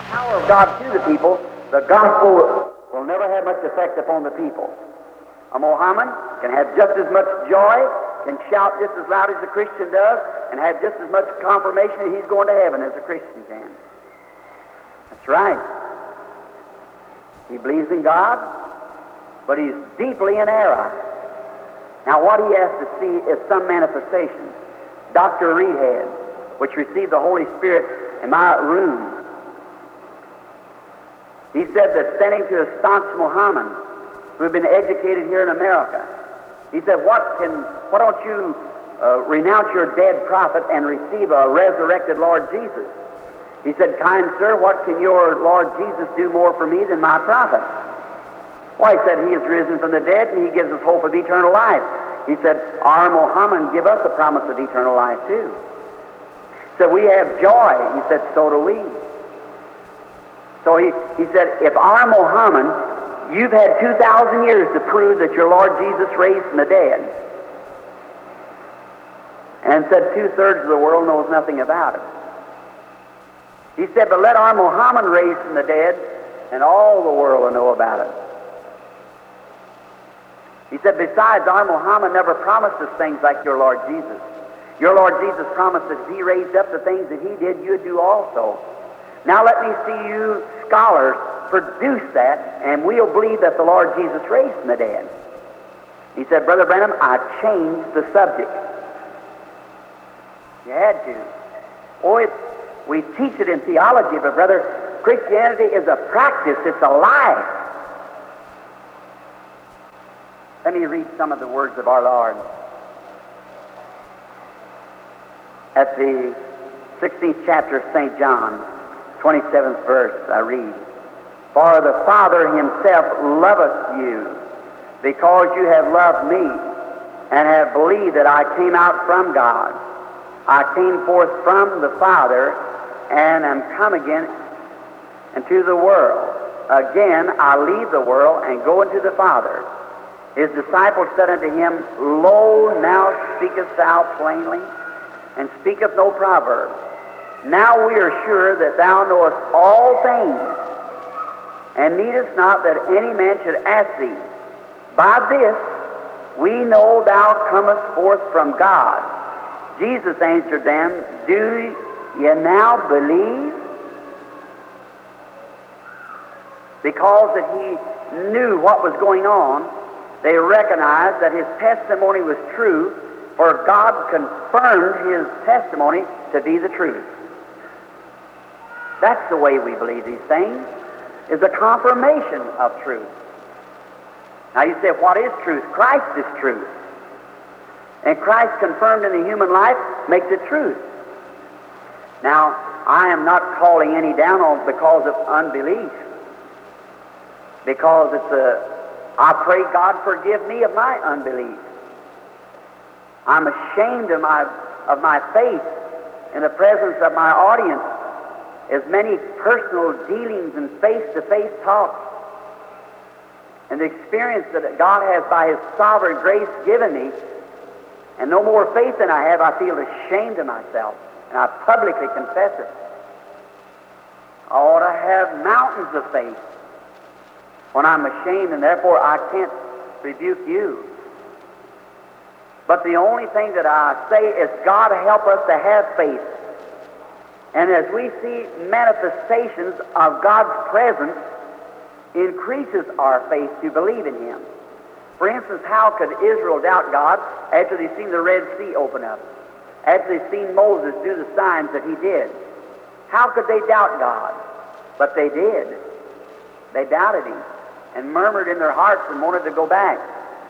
Power of God to the people, the gospel will never have much effect upon the people. A Mohammedan can have just as much joy, can shout just as loud as a Christian does, and have just as much confirmation that he's going to heaven as a Christian can. That's right. He believes in God, but he's deeply in error. Now what he has to see is some manifestation. Dr. Reedhead, which received the Holy Spirit in my room, he said that standing to a staunch Mohammedan who had been educated here in America, he said, why don't you renounce your dead prophet and receive a resurrected Lord Jesus? He said, kind sir, what can your Lord Jesus do more for me than my prophet? Why, he said, he is risen from the dead and he gives us hope of eternal life. He said, our Mohammedan give us the promise of eternal life too. So we have joy. He said, so do we. So he said, if our Mohammedan, you've had 2,000 years to prove that your Lord Jesus raised from the dead. And said 2/3 of the world knows nothing about it. He said, but let our Mohammedan raise from the dead, and all the world will know about it. He said, besides, our Muhammad never promised us things like your Lord Jesus. Your Lord Jesus promised that if he raised up the things that he did, you'd do also. Now let me see you scholars produce that, and we'll believe that the Lord Jesus raised from the dead. He said, Brother Branham, I changed the subject. You had to. We teach it in theology, but brother, Christianity is a practice, it's a life. Let me read some of the words of our Lord. At the 16th chapter of St. John, 27th verse, I read, for the Father himself loveth you, because you have loved me, and have believed that I came out from God. I came forth from the Father, and am come again into the world. Again I leave the world, and go into the Father. His disciples said unto him, Lo, now speakest thou plainly, and speaketh no proverb. Now we are sure that thou knowest all things, and needest not that any man should ask thee. By this we know thou comest forth from God. Jesus answered them, Do ye now believe? Because that he knew what was going on, they recognized that his testimony was true, for God confirmed his testimony to be the truth. That's the way we believe these things, is a confirmation of truth. Now you say, what is truth? Christ is truth. And Christ confirmed in the human life makes it truth. Now, I am not calling any down on because of unbelief, because I pray God forgive me of my unbelief. I'm ashamed of my faith in the presence of my audience, as many personal dealings and face-to-face talks, and the experience that God has by his sovereign grace given me, and no more faith than I have, I feel ashamed of myself, and I publicly confess it. I ought to have mountains of faith when I'm ashamed, and therefore I can't rebuke you. But the only thing that I say is, God help us to have faith. And as we see manifestations of God's presence, increases our faith to believe in him. For instance, how could Israel doubt God after they've seen the Red Sea open up? After they've seen Moses do the signs that he did? How could they doubt God? But they did. They doubted him and murmured in their hearts and wanted to go back.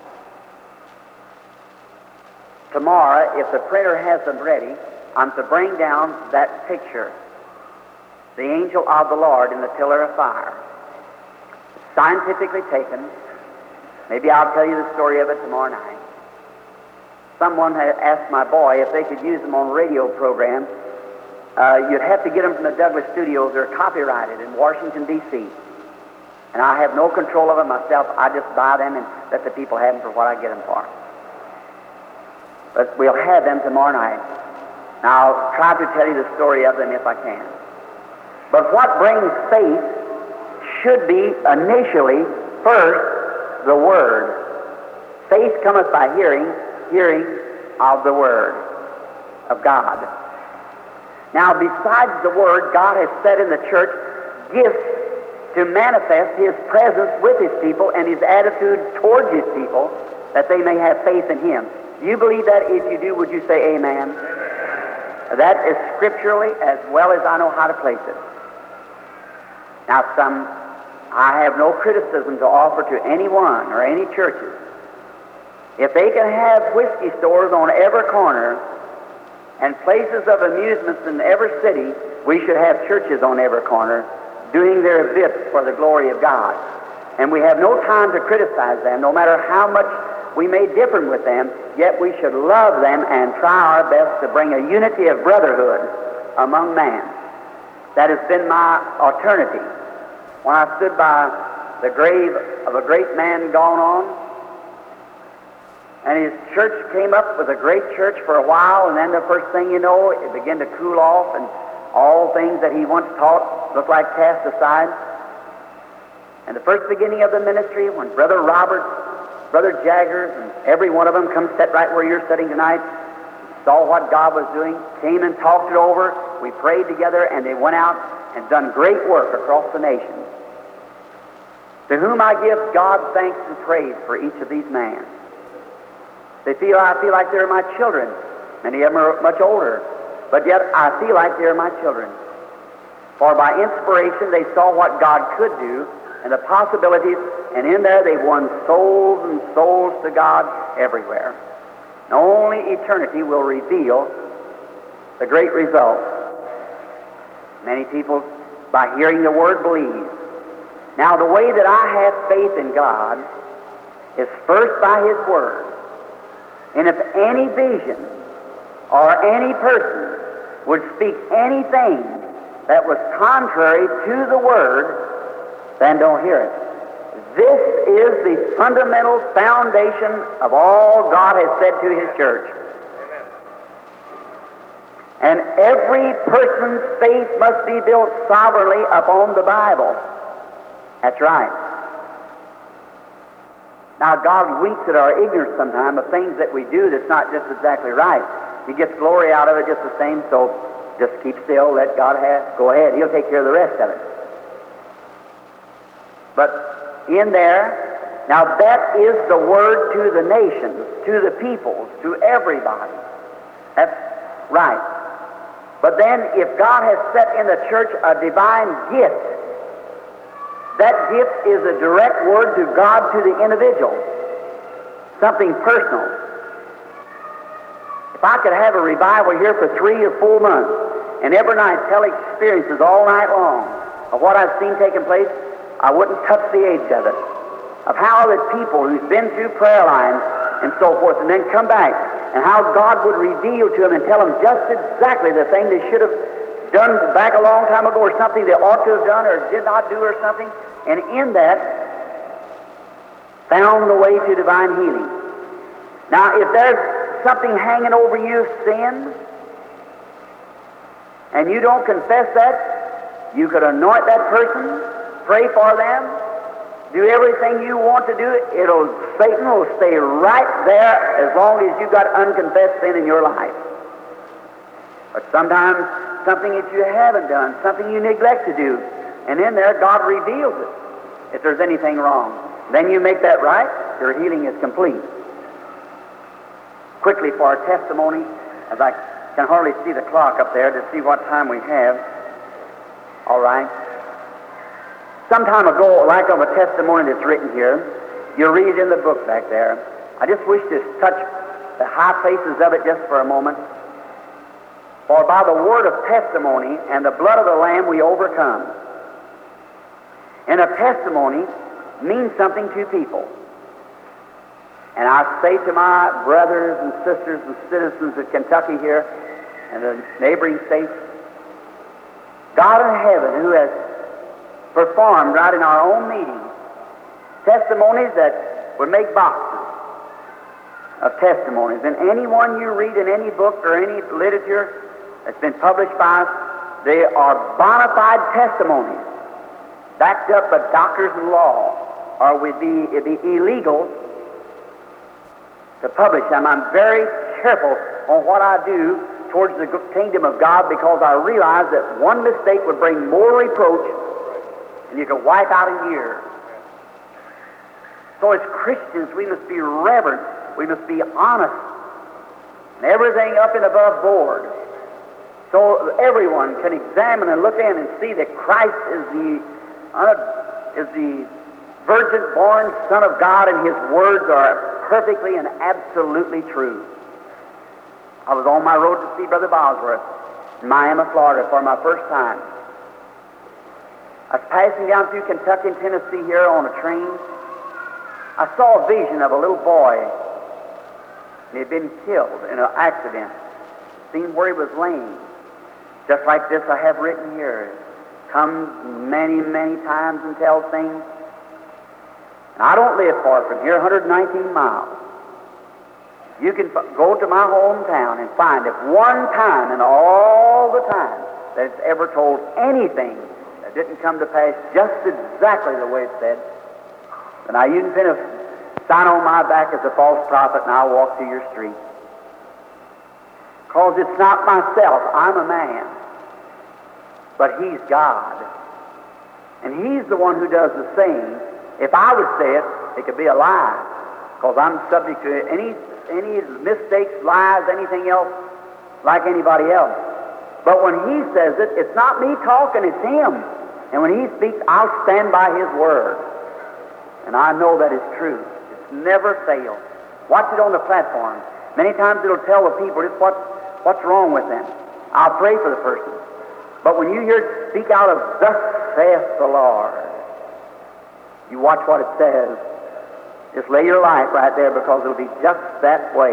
Tomorrow, if the printer has them ready, I'm to bring down that picture, the angel of the Lord in the pillar of fire. Scientifically taken. Maybe I'll tell you the story of it tomorrow night. Someone had asked my boy if they could use them on radio programs. You'd have to get them from the Douglas Studios. They're copyrighted in Washington, D.C. And I have no control of them myself. I just buy them and let the people have them for what I get them for. But we'll have them tomorrow night. Now, I'll try to tell you the story of them if I can. But what brings faith should be initially, first, the Word. Faith cometh by hearing, hearing of the Word of God. Now, besides the Word, God has set in the church gifts to manifest His presence with His people and His attitude towards His people, that they may have faith in Him. Do you believe that? If you do, would you say amen? That is scripturally as well as I know how to place it. Now, I have no criticism to offer to anyone or any churches. If they can have whiskey stores on every corner and places of amusements in every city, we should have churches on every corner doing their bit for the glory of God. And we have no time to criticize them, no matter how much we may differ with them, yet we should love them and try our best to bring a unity of brotherhood among man. That has been my alternative. When I stood by the grave of a great man gone on, and his church came up with a great church for a while, and then the first thing you know, it began to cool off, and all things that he once taught looked like cast aside. And the first beginning of the ministry, when Brother Roberts, Brother Jaggers, and every one of them come sit right where you're sitting tonight, saw what God was doing, came and talked it over, we prayed together, and they went out and done great work across the nation. To whom I give God thanks and praise for each of these men. I feel like they're my children. Many of them are much older, but yet I feel like they're my children. For by inspiration they saw what God could do and the possibilities, and in there they won souls and souls to God everywhere. And only eternity will reveal the great result. Many people, by hearing the Word, believe. Now, the way that I have faith in God is first by His Word. And if any vision or any person would speak anything that was contrary to the Word, then don't hear it. This is the fundamental foundation of all God has said to His church. And every person's faith must be built sovereignly upon the Bible. That's right. Now, God winks at our ignorance sometimes of things that we do that's not just exactly right. He gets glory out of it just the same, so just keep still, let God go ahead. He'll take care of the rest of it. But in there, now that is the word to the nations, to the peoples, to everybody. That's right. But then if God has set in the church a divine gift, that gift is a direct word to God to the individual, something personal. If I could have a revival here for 3 or 4 months and every night tell experiences all night long of what I've seen taking place, I wouldn't touch the edge of it, of how the people who's been through prayer lines and so forth and then come back and how God would reveal to them and tell them just exactly the thing they should have done back a long time ago, or something they ought to have done or did not do or something, and in that found the way to divine healing. Now, if there's something hanging over you, sin, and you don't confess that, you could anoint that person, pray for them, do everything you want to do. Satan will stay right there as long as you've got unconfessed sin in your life. But sometimes something that you haven't done, something you neglect to do, and in there God reveals it if there's anything wrong. Then you make that right, your healing is complete. Quickly for our testimony, as I can hardly see the clock up there to see what time we have. All right. Some time ago, like of a testimony that's written here, you'll read it in the book back there. I just wish to touch the high places of it just for a moment. For by the word of testimony and the blood of the Lamb we overcome. And a testimony means something to people. And I say to my brothers and sisters and citizens of Kentucky here and the neighboring states, God in heaven, who has performed right in our own meetings testimonies that would make boxes of testimonies. And any one you read in any book or any literature that's been published by us, They are bona fide testimonies, backed up by doctors of law, or it'd be illegal to publish them. I'm very careful on what I do towards the kingdom of God, because I realize that one mistake would bring more reproach than you could wipe out a year. So as Christians, we must be reverent, we must be honest, and everything up and above board, so everyone can examine and look in and see that Christ is the virgin-born Son of God, and His words are perfectly and absolutely true. I was on my road to see Brother Bosworth in Miami, Florida, for my first time. I was passing down through Kentucky and Tennessee here on a train. I saw a vision of a little boy. He had been killed in an accident. Seen where he was laying. Just like this I have written here. Comes many, many times and tells things. And I don't live far from here, 119 miles. You can go to my hometown and find if one time in all the time that it's ever told anything that didn't come to pass just exactly the way it said, then now you can pin a sign on my back as a false prophet and I'll walk through your street. Because it's not myself, I'm a man. But He's God. And He's the one who does the saying. If I would say it, it could be a lie. Because I'm subject to any mistakes, lies, anything else like anybody else. But when He says it, it's not me talking, it's Him. And when He speaks, I'll stand by His word. And I know that is true. It's never failed. Watch it on the platform. Many times it'll tell the people just what's wrong with them. I'll pray for the person. But when you hear it speak out of, "Thus saith the Lord," you watch what it says. Just lay your life right there, because it'll be just that way.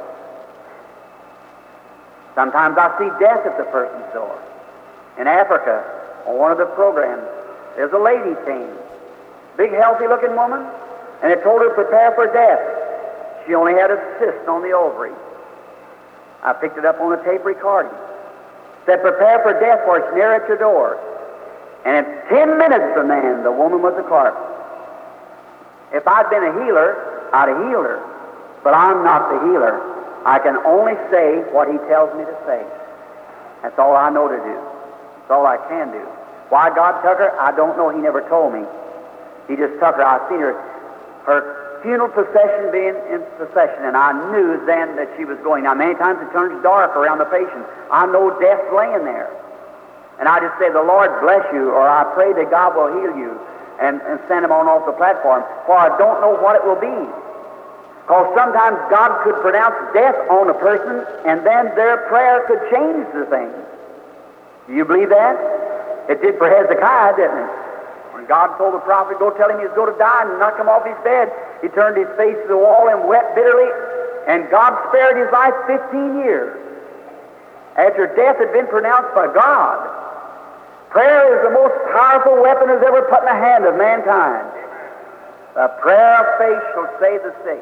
Sometimes I see death at the person's door. In Africa, on one of the programs, there's a lady came, big healthy-looking woman, and it told her to prepare for death. She only had a cyst on the ovary. I picked it up on a tape recording. Said, "Prepare for death, for it's near at your door." And in 10 minutes from then, the woman was a corpse. If I'd been a healer, I'd have healed her. But I'm not the healer. I can only say what He tells me to say. That's all I know to do. That's all I can do. Why God took her, I don't know. He never told me. He just took her. I seen her funeral procession being in procession, and I knew then that she was going. Now, many times it turns dark around the patient. I know death's laying there. And I just say, "The Lord bless you," or "I pray that God will heal you," and send them on off the platform, for I don't know what it will be. Because sometimes God could pronounce death on a person, and then their prayer could change the thing. Do you believe that? It did for Hezekiah, didn't it? When God told the prophet, "Go tell him he's going to die," and knock him off his bed, he turned his face to the wall and wept bitterly, and God spared his life 15 years after death had been pronounced by God. Prayer is the most powerful weapon that's ever put in the hand of mankind. The prayer of faith shall save the sick.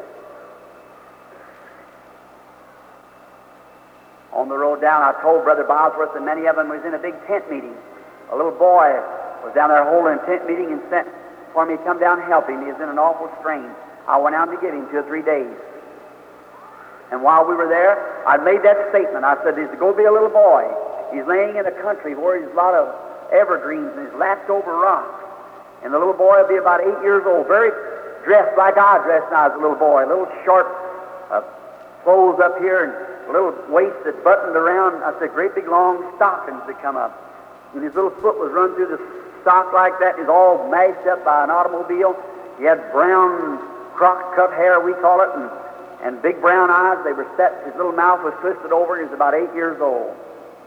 On the road down, I told Brother Bosworth, and many of them was in a big tent meeting. A little boy was down there holding a tent meeting and sent for me to come down and help him. He was in an awful strain. I went out to get him 2 or 3 days. And while we were there, I made that statement. I said, "There's going to be a little boy. He's laying in a country where there's a lot of evergreens and he's lapped over rocks. And the little boy will be about 8 years old, very dressed like I dressed when I was a little boy, little short clothes up here and a little waist that buttoned around." I said, "Great big long stockings that come up. And his little foot was run through the sock like that. He's all mashed up by an automobile. He had brown crock-cut hair, we call it, and big brown eyes. They were set. His little mouth was twisted over. He was about 8 years old."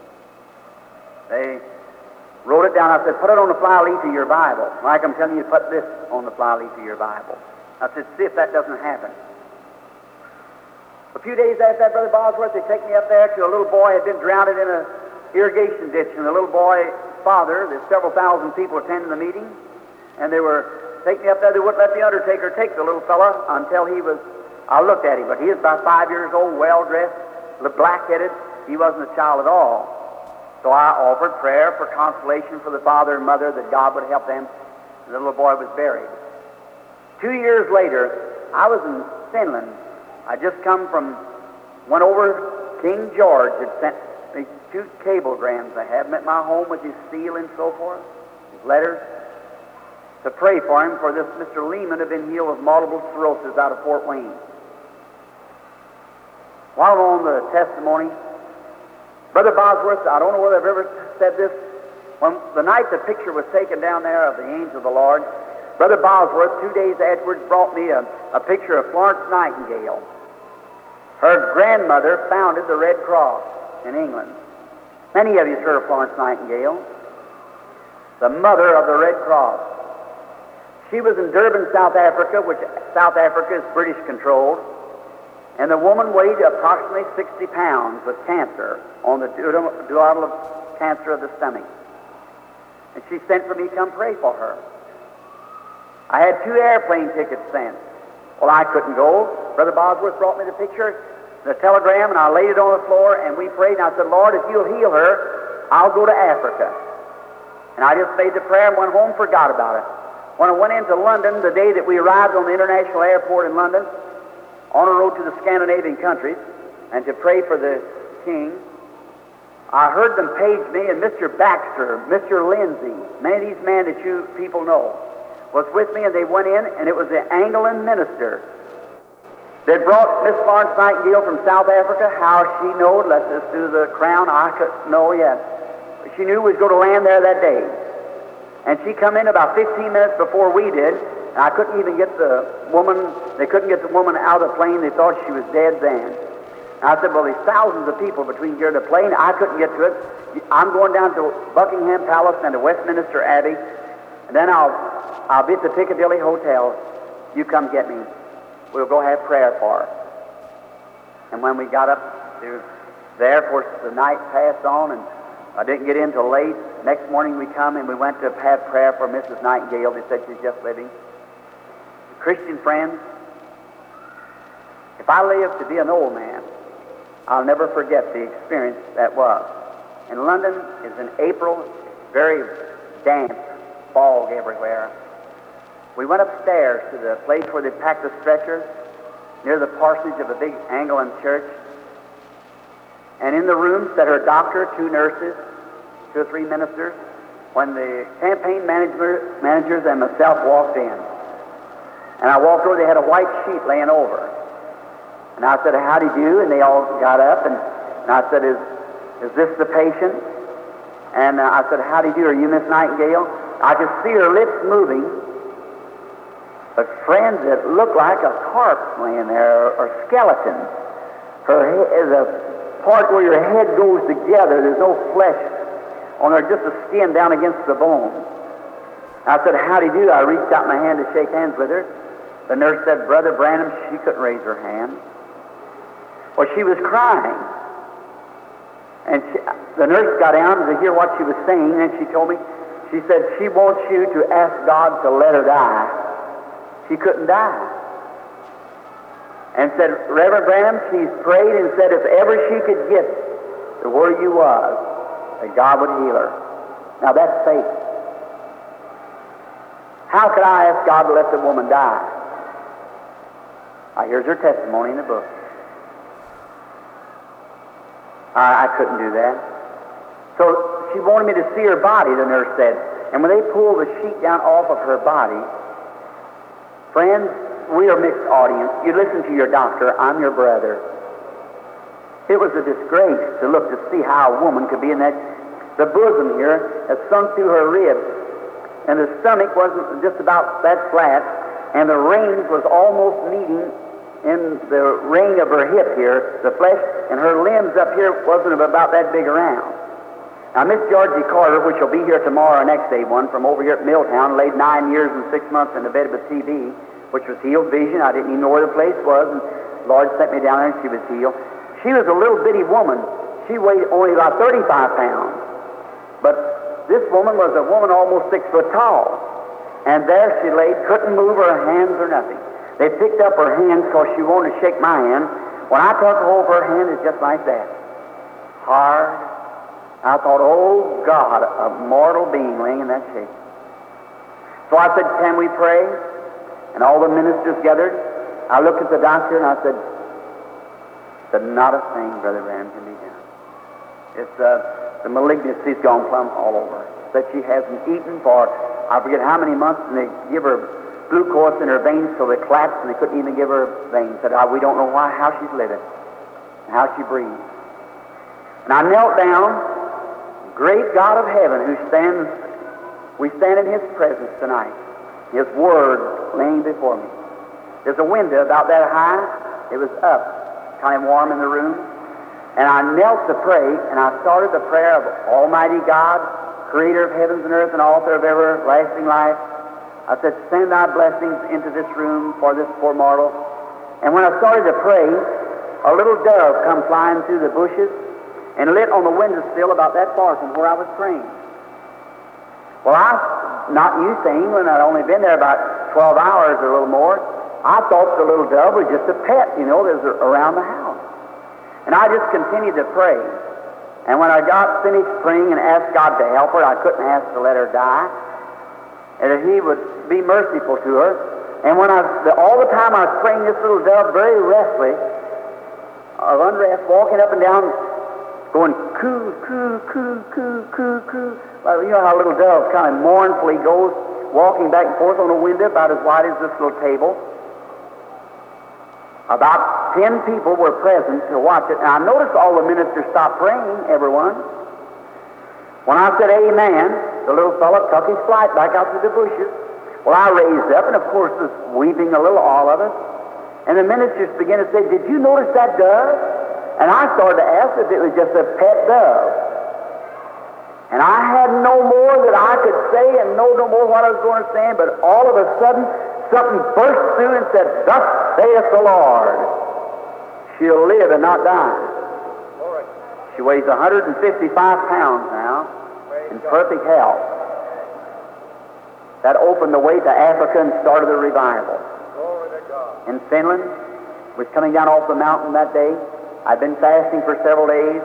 They wrote it down. I said, "Put it on the fly leaf of your Bible. Like I'm telling you, put this on the fly leaf of your Bible." I said, "See if that doesn't happen." A few days after that, Brother Bosworth, they take me up there to a little boy who had been drowned in an irrigation ditch, and the little boy's father, there's several thousand people attending the meeting, and they were taking me up there. They wouldn't let the undertaker take the little fella until he was, I looked at him, but he was about 5 years old, well-dressed, black-headed. He wasn't a child at all. So I offered prayer for consolation for the father and mother, that God would help them. The little boy was buried. 2 years later, I was in Finland. I just went over. King George had sent me 2 cablegrams. I have them at my home with his seal and so forth, his letters, to pray for him, for this Mr. Lehman had been healed of multiple sclerosis out of Fort Wayne. While I'm on the testimony, Brother Bosworth, I don't know whether I've ever said this, when the night the picture was taken down there of the angel of the Lord, Brother Bosworth, 2 days afterwards, brought me a picture of Florence Nightingale. Her grandmother founded the Red Cross in England. Many of you have heard of Florence Nightingale, the mother of the Red Cross. She was in Durban, South Africa, which South Africa is British-controlled, and the woman weighed approximately 60 pounds with cancer on the duodenal cancer of the stomach. And she sent for me to come pray for her. I had 2 airplane tickets sent. Well, I couldn't go. Brother Bosworth brought me the picture, the telegram, and I laid it on the floor, and we prayed, and I said, Lord, if you'll heal her, I'll go to Africa. And I just made the prayer and went home, forgot about it. When I went into London, the day that we arrived on the international airport in London, on a road to the Scandinavian countries, and to pray for the king, I heard them page me, and Mr. Baxter, Mr. Lindsay, many of these men that you people know, was with me, and they went in, and it was the Anglican minister that brought Miss Florence Nightingale from South Africa. How she knowed, let's just do the crown, I couldn't know yet. She knew we was going to land there that day. And she come in about 15 minutes before we did, and I couldn't even get the woman, they couldn't get the woman out of the plane. They thought she was dead then. And I said, well, there's thousands of people between here and the plane. I couldn't get to it. I'm going down to Buckingham Palace and to Westminster Abbey, and then I'll be at the Piccadilly Hotel. You come get me. We'll go have prayer for her. And when we got up there, of course, the night passed on, and I didn't get in till late. Next morning we come and we went to have prayer for Mrs. Nightingale. They said she's just living. Christian friends, if I live to be an old man, I'll never forget the experience that was. In London, it's in April, very damp, fog everywhere. We went upstairs to the place where they packed the stretchers, near the parsonage of a big Anglican church. And in the room sat her doctor, 2 nurses, 2 or 3 ministers, when the campaign managers and myself walked in. And I walked over, they had a white sheet laying over. And I said, how do you do? And they all got up, and I said, is this the patient? And I said, how do you do? Are you Miss Nightingale? I could see her lips moving, but friends, it looked like a corpse laying there, or skeleton. Her head, the part where your head goes together, there's no flesh on her, just the skin down against the bone. I said, how do you do? I reached out my hand to shake hands with her. The nurse said, Brother Branham. She couldn't raise her hand. Well, she was crying. And the nurse got down to hear what she was saying, and she told me, she said, she wants you to ask God to let her die. She couldn't die. And said, Reverend Branham, she's prayed and said if ever she could get to where you was, that God would heal her. Now that's faith. How could I ask God to let the woman die? Here's her testimony in the book. I couldn't do that. So she wanted me to see her body, the nurse said. And when they pulled the sheet down off of her body, friends, we are a mixed audience. You listen to your doctor. I'm your brother. It was a disgrace to look to see how a woman could be in that. The bosom here had sunk through her ribs, and the stomach wasn't just about that flat, and the range was almost meeting in the ring of her hip here, the flesh, and her limbs up here wasn't about that big around. Now, Miss Georgie Carter, which will be here tomorrow, next day one, from over here at Milltown, laid 9 years and 6 months in the bed with TB, which was healed vision. I didn't even know where the place was, and the Lord sent me down there and she was healed. She was a little bitty woman. She weighed only about 35 pounds. But this woman was a woman almost 6 foot tall. And there she laid, couldn't move her hands or nothing. They picked up her hands because she wanted to shake my hand. When I took hold of her hand, it's just like that. Hard, I thought, oh God, a mortal being laying in that shape. So I said, can we pray? And all the ministers gathered. I looked at the doctor and I said, not a thing, Brother Branham, can be done. It's the malignancy's gone plumb all over. That she hasn't eaten for, I forget how many months, and they give her glucose in her veins so they collapsed and they couldn't even give her veins. Said, we don't know how she's living, and how she breathes. And I knelt down, great God of heaven, we stand in His presence tonight. His Word laying before me. There's a window about that high. It was up, kind of warm in the room. And I knelt to pray, and I started the prayer of Almighty God, Creator of heavens and earth and author of everlasting life. I said, send thy blessings into this room for this poor mortal. And when I started to pray, a little dove come flying through the bushes and lit on the windowsill about that far from where I was praying. Well, I'm not used to England. I'd only been there about 12 hours or a little more. I thought the little dove was just a pet, that was around the house. And I just continued to pray. And when I got finished praying and asked God to help her, I couldn't ask to let her die, and that He would be merciful to her. And when all the time I was praying, this little dove, very restfully, of unrest, walking up and down, going coo, coo, coo, coo, coo, coo. Well, you know how a little dove kind of mournfully goes, walking back and forth on a window about as wide as this little table. About 10 people were present to watch it, and I noticed all the ministers stopped praying, everyone. When I said amen, the little fellow took his flight back out to the bushes. Well, I raised up, and of course was weeping a little, all of us. And the ministers began to say, did you notice that dove? And I started to ask if it was just a pet dove. And I had no more that I could say and know no more what I was going to say, but all of a sudden, something burst through and said, thus saith the Lord, she'll live and not die. She weighs 155 pounds now, in perfect health. That opened the way to Africa and started a revival. In Finland, was coming down off the mountain that day. I'd been fasting for several days.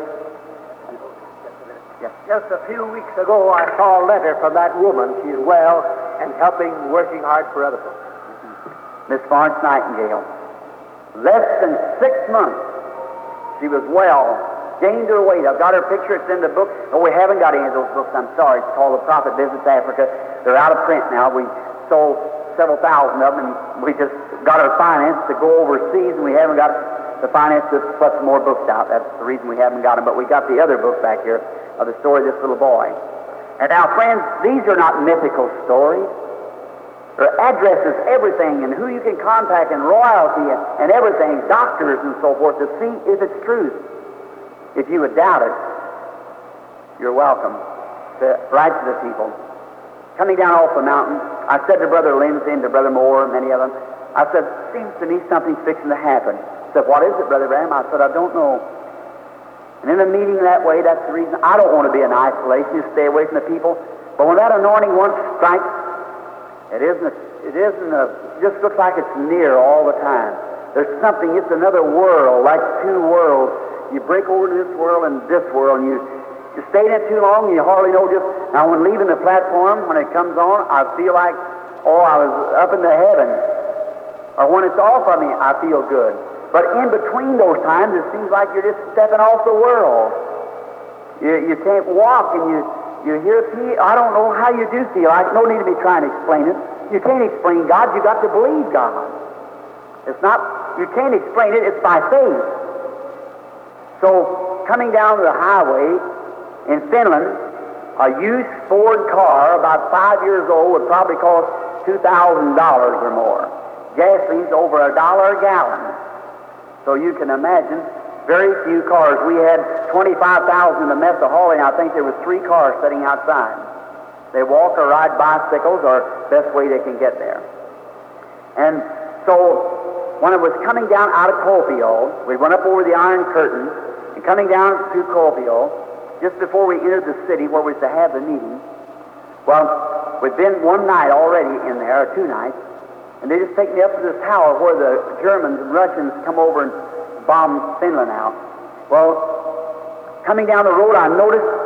Just a few weeks ago, I saw a letter from that woman. She's well and helping, working hard for other folks. Miss Florence Nightingale. Less than 6 months, she was well, gained her weight. I've got her picture. It's in the book. Oh, we haven't got any of those books. I'm sorry. It's called The Prophet Visits Africa. They're out of print now. We sold several thousand of them, and we just got our finance to go overseas, and we haven't got the finance to put some more books out. That's the reason we haven't got them. But we got the other book back here of the story of this little boy. And now, friends, these are not mythical stories. There addresses everything and who you can contact and royalty and everything, doctors and so forth, to see if it's truth. If you would doubt it, you're welcome to write to the people. Coming down off the mountain, I said to Brother Lindsay and to Brother Moore and many of them, I said, seems to me something's fixing to happen. He said, what is it, Brother Branham? I said, I don't know. And in a meeting that way, that's the reason I don't want to be in isolation, to stay away from the people. But when that anointing once strikes, it just looks like it's near all the time. There's something, it's another world, like two worlds. You break over to this world and this world, and you stay in it too long, and you hardly know just... Now, when leaving the platform, when it comes on, I feel like, I was up into heaven. Or when it's off of me, I feel good. But in between those times, it seems like you're just stepping off the world. You can't walk, and you hear people. I don't know how you do feel. I no need to be trying to explain it. You can't explain God. You got to believe God. It's not. You can't explain it. It's by faith. So coming down to the highway in Finland, a used Ford car about 5 years old would probably cost $2,000 or more. Gasoline's over $1 a gallon. So you can imagine, very few cars. We had 25,000 in the Mesa hauling. I think there was 3 cars sitting outside. They walk or ride bicycles, or best way they can get there. And so when it was coming down out of Kuopio, we went up over the Iron Curtain, and coming down to Kuopio, just before we entered the city where we was to have the meeting, well, we'd been one night already in there, or 2 nights, and they just take me up to this tower where the Germans and Russians come over and bomb Finland out. Well, coming down the road, I noticed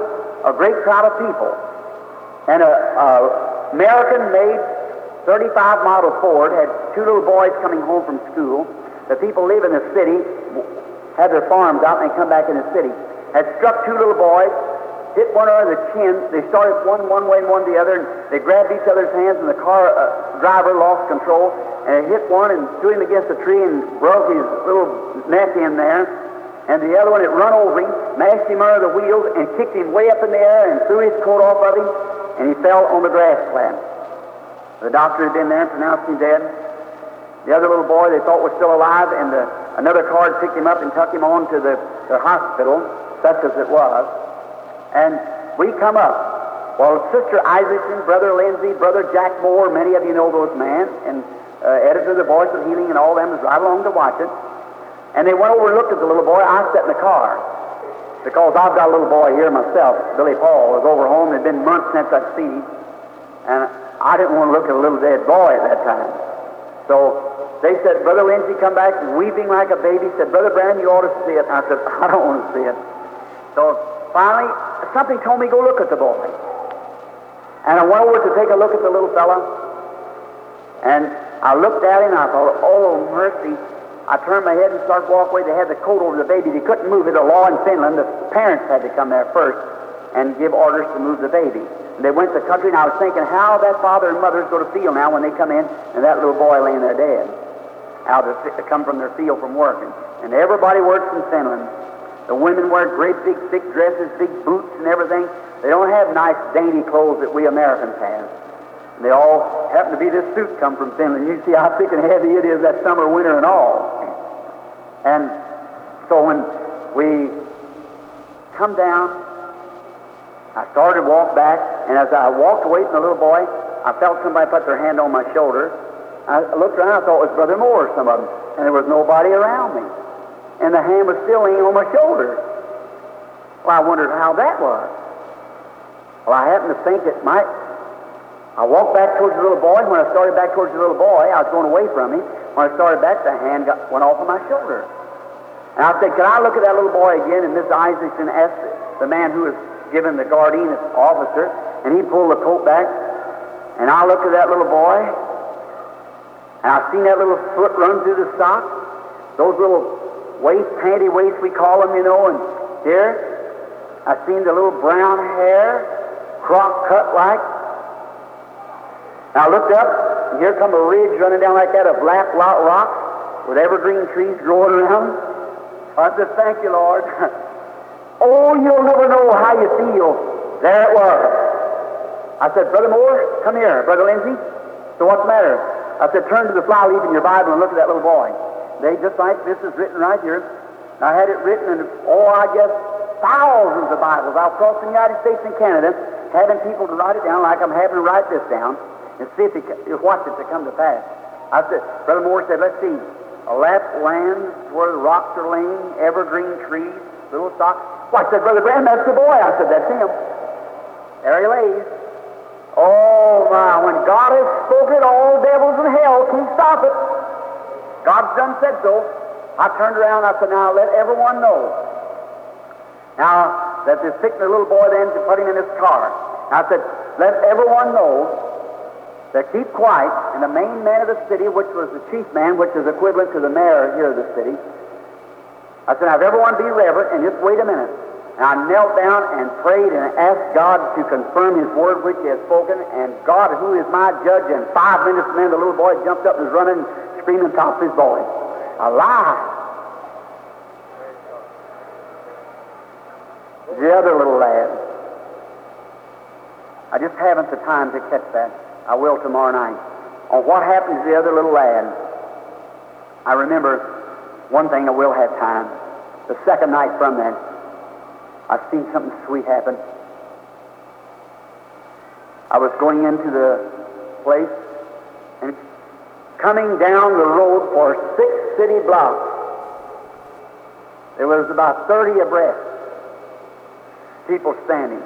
a great crowd of people. And a American-made 35 model Ford had two little boys coming home from school. The people live in the city, had their farms out, and they come back in the city. Had struck two little boys, hit one under the chin. They started one way and one the other, and they grabbed each other's hands, and the car driver lost control, and it hit one and threw him against a tree and broke his little neck in there. And the other one, it run over him, mashed him under the wheels, and kicked him way up in the air and threw his coat off of him, and he fell on the grass plat. The doctor had been there and pronounced him dead. The other little boy they thought was still alive, and another car had picked him up and took him on to the hospital, such as it was. And we come up. Well, Sister Isaacson, Brother Lindsay, Brother Jack Moore, many of you know those men, and editor of the Voice of Healing and all them was right along to watch it. And they went over and looked at the little boy. I sat in the car because I've got a little boy here myself. Billy Paul was over home. It had been months since I'd seen him. And I didn't want to look at a little dead boy at that time. So they said, Brother Lindsay come back weeping like a baby, said, Brother Branham, you ought to see it. And I said, I don't want to see it. So finally, something told me, go look at the boy. And I went over to take a look at the little fella. And I looked at him and I thought, oh, mercy. I turned my head and started walking away. They had the coat over the baby. They couldn't move it. A law in Finland, the parents had to come there first and give orders to move the baby. And they went to the country, and I was thinking how that father and mother is going to feel now when they come in and that little boy laying there dead. How they come from their field from working. And everybody works in Finland. The women wear great big thick dresses, big boots and everything. They don't have nice dainty clothes that we Americans have. And they all happen to be this suit come from Finland. You see how thick and heavy it is that summer, winter, and all. And so when we come down, I started to walk back, and as I walked away from the little boy, I felt somebody put their hand on my shoulder. I looked around, I thought it was Brother Moore or some of them, and there was nobody around me. And the hand was still laying on my shoulder. Well, I wondered how that was. Well, I happened to think it might. I walked back towards the little boy. When I started back towards the little boy, I was going away from him. When I started back, the hand went off of my shoulder. And I said, can I look at that little boy again? And Miss Isaacson asked the man who was given the guardian officer, and he pulled the coat back. And I looked at that little boy, and I seen that little foot run through the sock. Those little panty waists we call them, you know, and here, I seen the little brown hair, crock cut like. And I looked up, and here come a ridge running down like that of black rocks with evergreen trees growing around. I said, thank you, Lord. Oh, you'll never know how you feel. There it was. I said, Brother Moore, come here. Brother Lindsay. So what's the matter? I said, turn to the fly leaf in your Bible and look at that little boy. They just like this is written right here. And I had it written in, I guess, thousands of Bibles out across the United States and Canada, having people to write it down like I'm having to write this down and see if you watch it to come to pass. I said, Brother Moore said, let's see. A lap land where the rocks are laying, evergreen trees, little socks. Well, I said, Brother Branham, that's the boy. I said, that's him. There he lays. Oh, my, when God has spoken, all devils in hell can't stop it. God's done said so. I turned around and I said, now let everyone know. Now, that they picked the little boy then to put him in his car. I said, let everyone know that keep quiet, and the main man of the city, which was the chief man, which is equivalent to the mayor here of the city, I said, now, if everyone be reverent, and just wait a minute. And I knelt down and prayed and asked God to confirm His word which He has spoken, and God, who is my judge, in 5 minutes, man, the little boy jumped up and was running, screaming top of his voice. Alive! The other little lad, I just haven't the time to catch that. I will tomorrow night. On what happened to the other little lad, I remember one thing. I will have time. The second night from that, I've seen something sweet happen. I was going into the place, and coming down the road for 6 city blocks, there was about 30 abreast, people standing.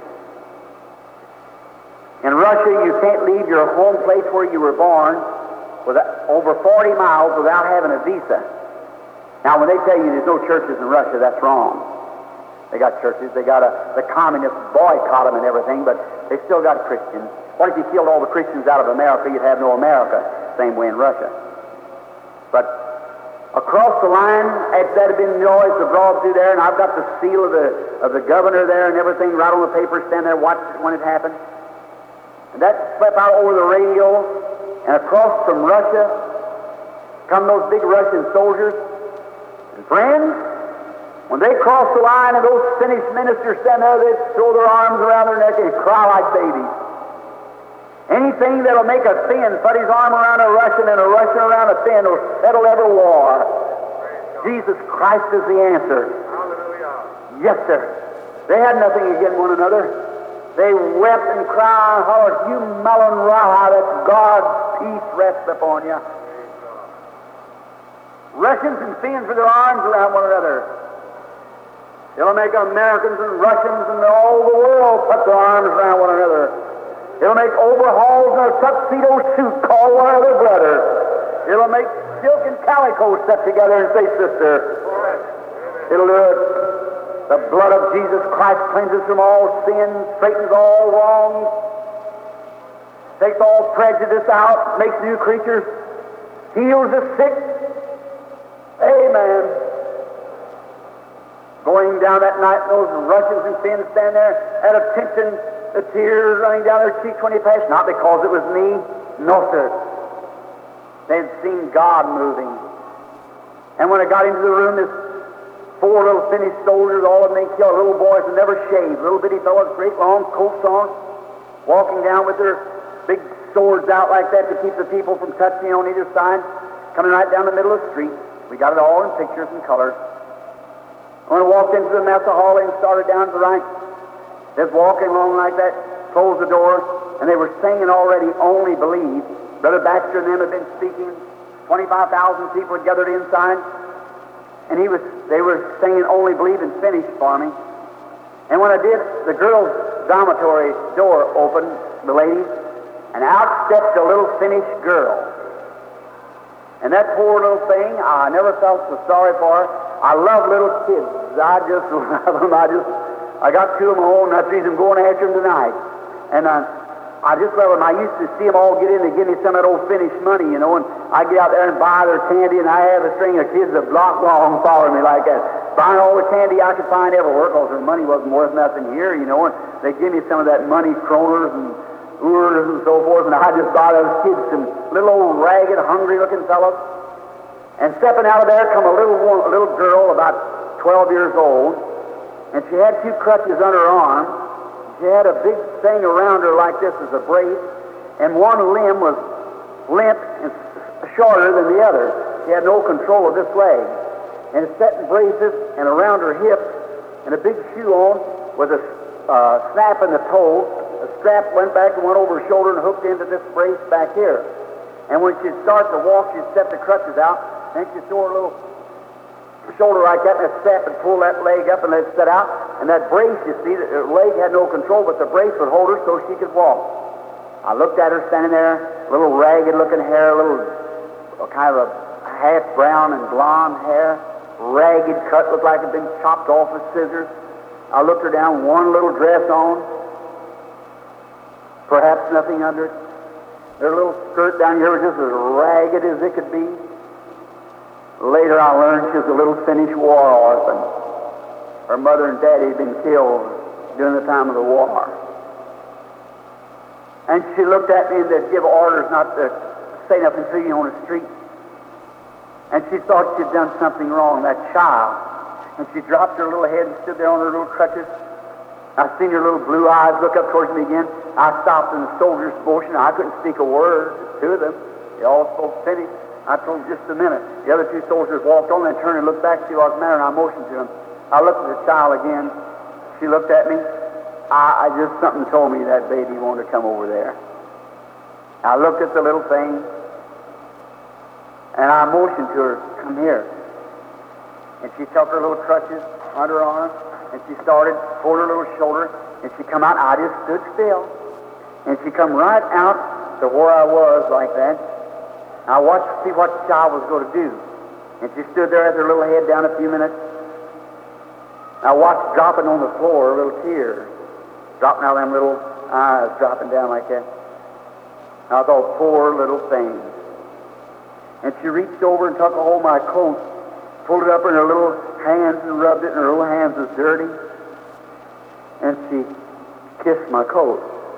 In Russia, you can't leave your home place where you were born over 40 miles without having a visa. Now, when they tell you there's no churches in Russia, that's wrong. They got churches. They got the communists boycott them and everything, but they still got Christians. What if you killed all the Christians out of America? You'd have no America. Same way in Russia. But across the line, that had been noise abroad through there, and I've got the seal of the governor there and everything right on the paper, stand there, watch it when it happened. And that swept out over the radio, and across from Russia come those big Russian soldiers. And friends, when they cross the line and those Finnish ministers stand there, they'd throw their arms around their neck and cry like babies. Anything that'll make a Finn put his arm around a Russian and a Russian around a Finn will settle every war. Jesus Christ is the answer. Hallelujah. Yes, sir. They had nothing against one another. They wept and cried and hollered, "You melon raha, that God's peace rests upon you." Russians and Finns with their arms around one another. It'll make Americans and Russians and all the world put their arms around one another. It'll make overhauls in a tuxedo suit call one another brother. It'll make silk and calico set together and say sister. It'll do it. The blood of Jesus Christ cleanses from all sin, straightens all wrongs, takes all prejudice out, makes new creatures, heals the sick. Amen. Going down that night, those Russians and Finns stand there at attention, the tears running down their cheeks when he passed. Not because it was me. No, sir. They'd seen God moving. And when I got into the room, this 4 little Finnish soldiers, all of them they killed, little boys that never shaved, little bitty fellows, great long coats on, walking down with their big swords out like that to keep the people from touching on either side, coming right down the middle of the street. We got it all in pictures and colors. When I walked into the mess hall and started down to the right, just walking along like that, closed the door, and they were singing already, "Only Believe." Brother Baxter and them had been speaking. 25,000 people had gathered inside, and they were singing "Only Believe" in Finnish for me. And when I did, the girls' dormitory door opened, the ladies, and out stepped a little Finnish girl. And that poor little thing, I never felt so sorry for her. I love little kids. I just love them. I got 2 of my own, and that's the reason I'm going after them tonight. And I just love them. I used to see them all get in and give me some of that old Finnish money, you know, and I'd get out there and buy their candy, and I have a string of kids a block long following me like that, buying all the candy I could find everywhere, because their money wasn't worth nothing here, you know, and they give me some of that money, kroners and urs and so forth, and I just buy those kids some little old ragged, hungry-looking fellows. And stepping out of there come a little girl about 12 years old, and she had 2 crutches under her arm. She had a big thing around her like this as a brace, and one limb was limp and shorter than the other. She had no control of this leg. And it's set in braces and around her hips, and a big shoe on with a snap in the toe. A strap went back and went over her shoulder and hooked into this brace back here. And when she'd start to walk, she'd set the crutches out, and she'd throw her little shoulder like that, and that strap would pull that leg up and let it set out. And that brace, you see, the leg had no control, but the brace would hold her so she could walk. I looked at her standing there, a little ragged-looking hair, a little kind of a half brown and blonde hair, ragged cut, looked like it had been chopped off with scissors. I looked her down, one little dress on, perhaps nothing under it. Her little skirt down here was just as ragged as it could be. Later I learned she was a little Finnish war orphan. Her mother and daddy had been killed during the time of the war. And she looked at me and they'd give orders not to say nothing to you on the street. And she thought she'd done something wrong, that child. And she dropped her little head and stood there on her little crutches. I seen her little blue eyes look up towards me again. I stopped in the soldiers' motion. I couldn't speak a word to them. They all spoke Finnish. I told them just a minute. The other 2 soldiers walked on and turned and looked back to see what was the matter, and I motioned to them. I looked at the child again. She looked at me. I just, something told me that baby wanted to come over there. I looked at the little thing, and I motioned to her, "Come here." And she took her little crutches under her arm, and she started, pulled her little shoulder, and she come out, and I just stood still. And she come right out to where I was like that. I watched to see what the child was going to do. And she stood there with her little head down a few minutes. I watched dropping on the floor a little tear, dropping out of them little eyes, dropping down like that. I thought, poor little thing. And she reached over and took a hold of my coat, pulled it up in her little hands and rubbed it, and her little hands was dirty. And she kissed my coat.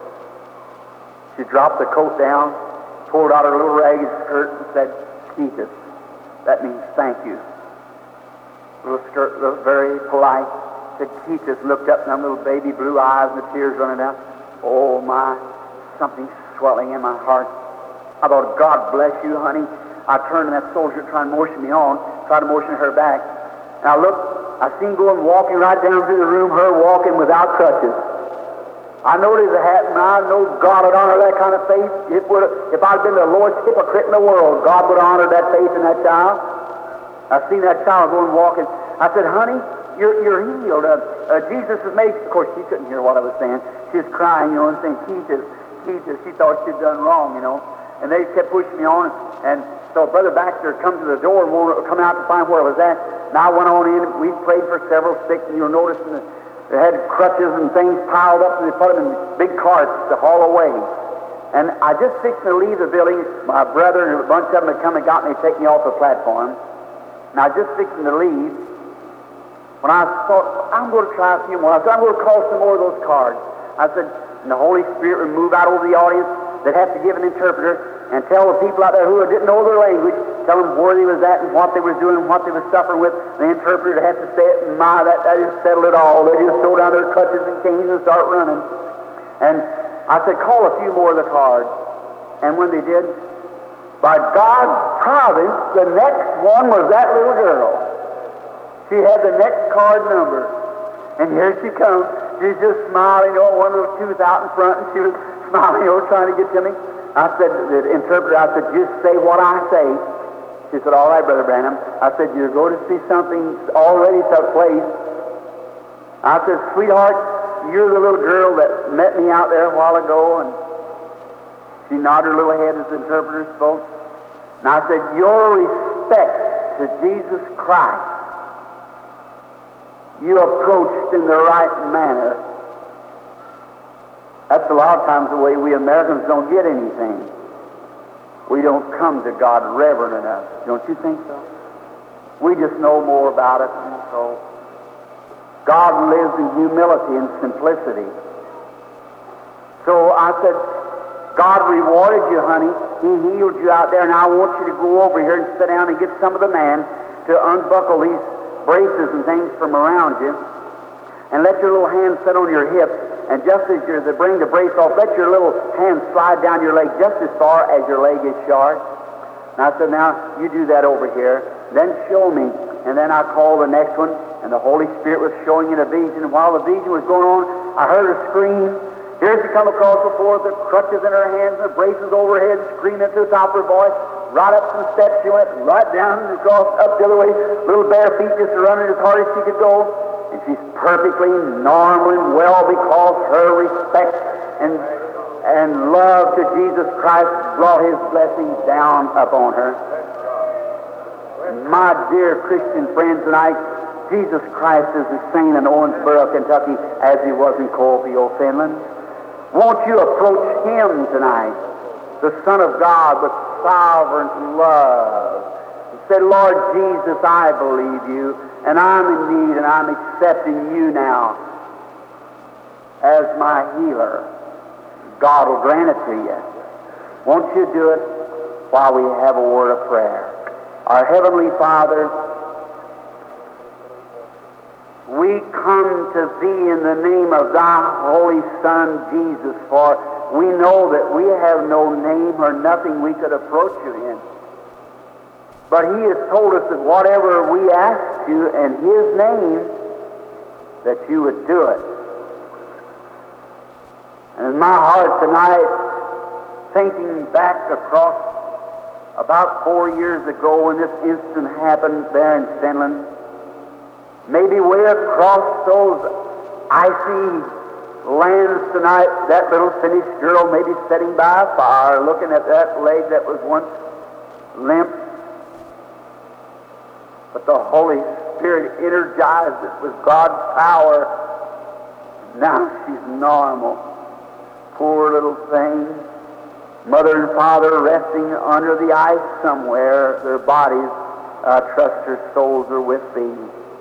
She dropped the coat down, pulled out her little ragged skirt, and said, "Ketus." That means thank you. Little skirt, very polite. Said, "Ketus," looked up, and them little baby blue eyes and the tears running down. Oh, my, something swelling in my heart. I thought, God bless you, honey. I turned to that soldier trying to motion me on, tried to motion her back. And I looked, I seen going walking right down through the room, her walking without crutches. I noticed the hat, and I know God would honor that kind of faith. If I'd been the lowest hypocrite in the world, God would honor that faith in that child. I seen that child going walking. I said, "Honey, you're healed. Jesus has made." Of course, she couldn't hear what I was saying. She was crying, and saying, "Ketus, Ketus." She thought she'd done wrong, And they kept pushing me on, and so Brother Baxter come to the door and won't come out to find where I was at. And I went on in. We prayed for several sick, and you'll notice they had crutches and things piled up, and they put them in big carts to haul away. And I just fixed to leave the building. My brother and a bunch of them had come and got me to take me off the platform. And I just fixed to leave when I thought, I'm going to try a few more. I said, I'm going to call some more of those cards. I said, and the Holy Spirit would move out over the audience that have to give an interpreter and tell the people out there who didn't know their language, tell them where they was at and what they was doing and what they was suffering with. The interpreter had to say it, and that just settled it all. They just throw down their crutches and canes and start running. And I said, call a few more of the cards. And when they did, by God's providence, the next one was that little girl. She had the next card number. And here she comes. She's just smiling, one little tooth out in front, and she was smiling, trying to get to me. I said, the interpreter, I said, just say what I say. She said, all right, Brother Branham. I said, you're going to see something already took place. I said, sweetheart, you're the little girl that met me out there a while ago. And she nodded her little head as the interpreter spoke. And I said, your respect to Jesus Christ, you approached in the right manner. That's a lot of times the way we Americans don't get anything. We don't come to God reverent enough. Don't you think so? We just know more about it. And so God lives in humility and simplicity. So I said, God rewarded you, honey. He healed you out there, and I want you to go over here and sit down and get some of the man to unbuckle these braces and things from around you, and let your little hand sit on your hip, and just as you're to bring the brace off, let your little hand slide down your leg just as far as your leg is short. And I said, now, you do that over here, then show me. And then I called the next one, and the Holy Spirit was showing you the vision, and while the vision was going on, I heard her scream. Here she come across the floor with the crutches in her hands and the braces over her head, screaming to the top of her voice. Right up some steps she went, right down and across, up the other way, little bare feet just running as hard as she could go. And she's perfectly normal and well because her respect and love to Jesus Christ brought His blessings down upon her. My dear Christian friends tonight, Jesus Christ is the same in Owensboro, Kentucky, as He was in Coalfield, Finland. Won't you approach Him tonight, the Son of God, with sovereign love, and say, Lord Jesus, I believe you, and I'm in need, and I'm accepting you now as my healer. God will grant it to you. Won't you do it while we have a word of prayer? Our Heavenly Father, we come to Thee in the name of Thy Holy Son, Jesus, for we know that we have no name or nothing we could approach you in. But He has told us that whatever we ask you in His name, that you would do it. And in my heart tonight, thinking back across about 4 years ago when this incident happened there in Finland, maybe way across those icy lands tonight, that little Finnish girl may be sitting by a fire looking at that leg that was once limp. But the Holy Spirit energized it with God's power. Now she's normal. Poor little thing. Mother and father resting under the ice somewhere. Their bodies, I trust her souls are with thee.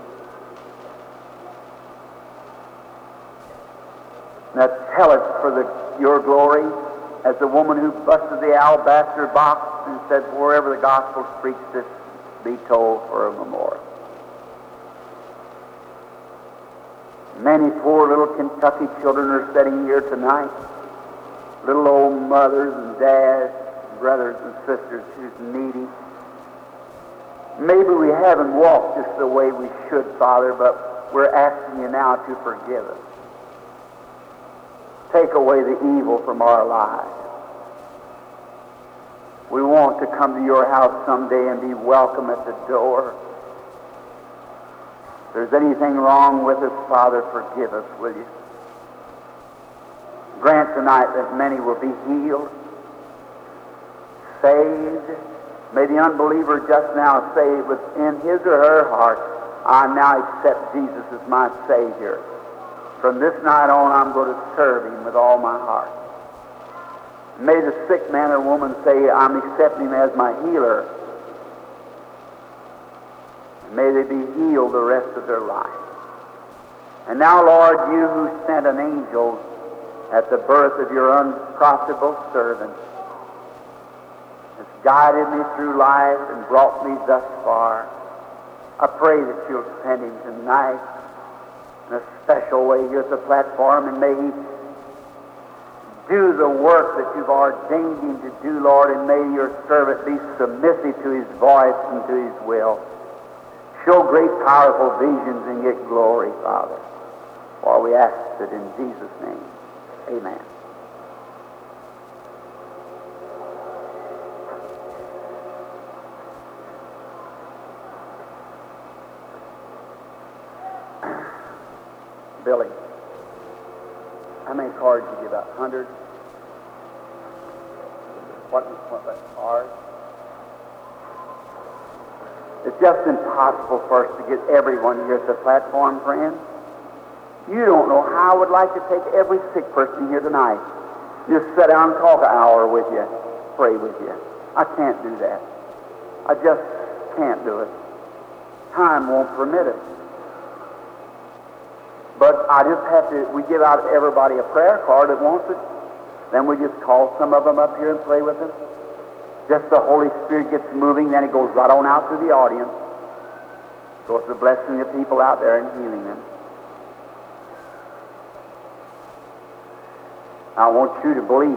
Now tell us for your glory, as the woman who busted the alabaster box and said, wherever the gospel's preached, this be told for a memorial. Many poor little Kentucky children are sitting here tonight. Little old mothers and dads, brothers and sisters who's needy. Maybe we haven't walked just the way we should, Father, but we're asking you now to forgive us. Take away the evil from our lives. We want to come to your house someday and be welcome at the door. If there's anything wrong with us, Father, forgive us, will you? Grant tonight that many will be healed, saved. May the unbeliever just now say within his or her heart, I now accept Jesus as my Savior. From this night on, I'm going to serve him with all my heart. May the sick man or woman say, I'm accepting him as my healer. May they be healed the rest of their life. And now, Lord, you who sent an angel at the birth of your unprofitable servant has guided me through life and brought me thus far. I pray that you'll send him tonight in a special way here at the platform, and may he do the work that you've ordained him to do, Lord, and may your servant be submissive to his voice and to his will. Show great, powerful visions and get glory, Father. For we ask it in Jesus' name. Amen. Billy, how many cards did you give out? 100? What cards? It's just impossible for us to get everyone here at the platform, friend. You don't know how I would like to take every sick person here tonight. Just sit down and talk an hour with you, pray with you. I can't do that. I just can't do it. Time won't permit it. But I just have to, we give out everybody a prayer card that wants it. Then we just call some of them up here and pray with them. Just the Holy Spirit gets moving, then it goes right on out to the audience. So it's a blessing to people out there and healing them. I want you to believe.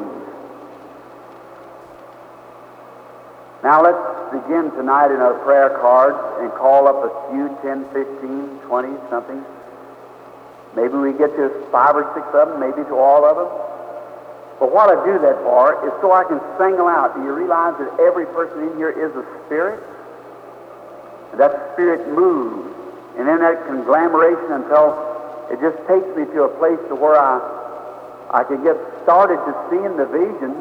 Now let's begin tonight in our prayer cards and call up a few, 10, 15, 20, something. Maybe we get to 5 or 6 of them, maybe to all of them. But what I do that for is so I can single out. Do you realize that every person in here is a spirit? And that spirit moves. And in that conglomeration until it just takes me to a place to where I can get started to seeing the vision.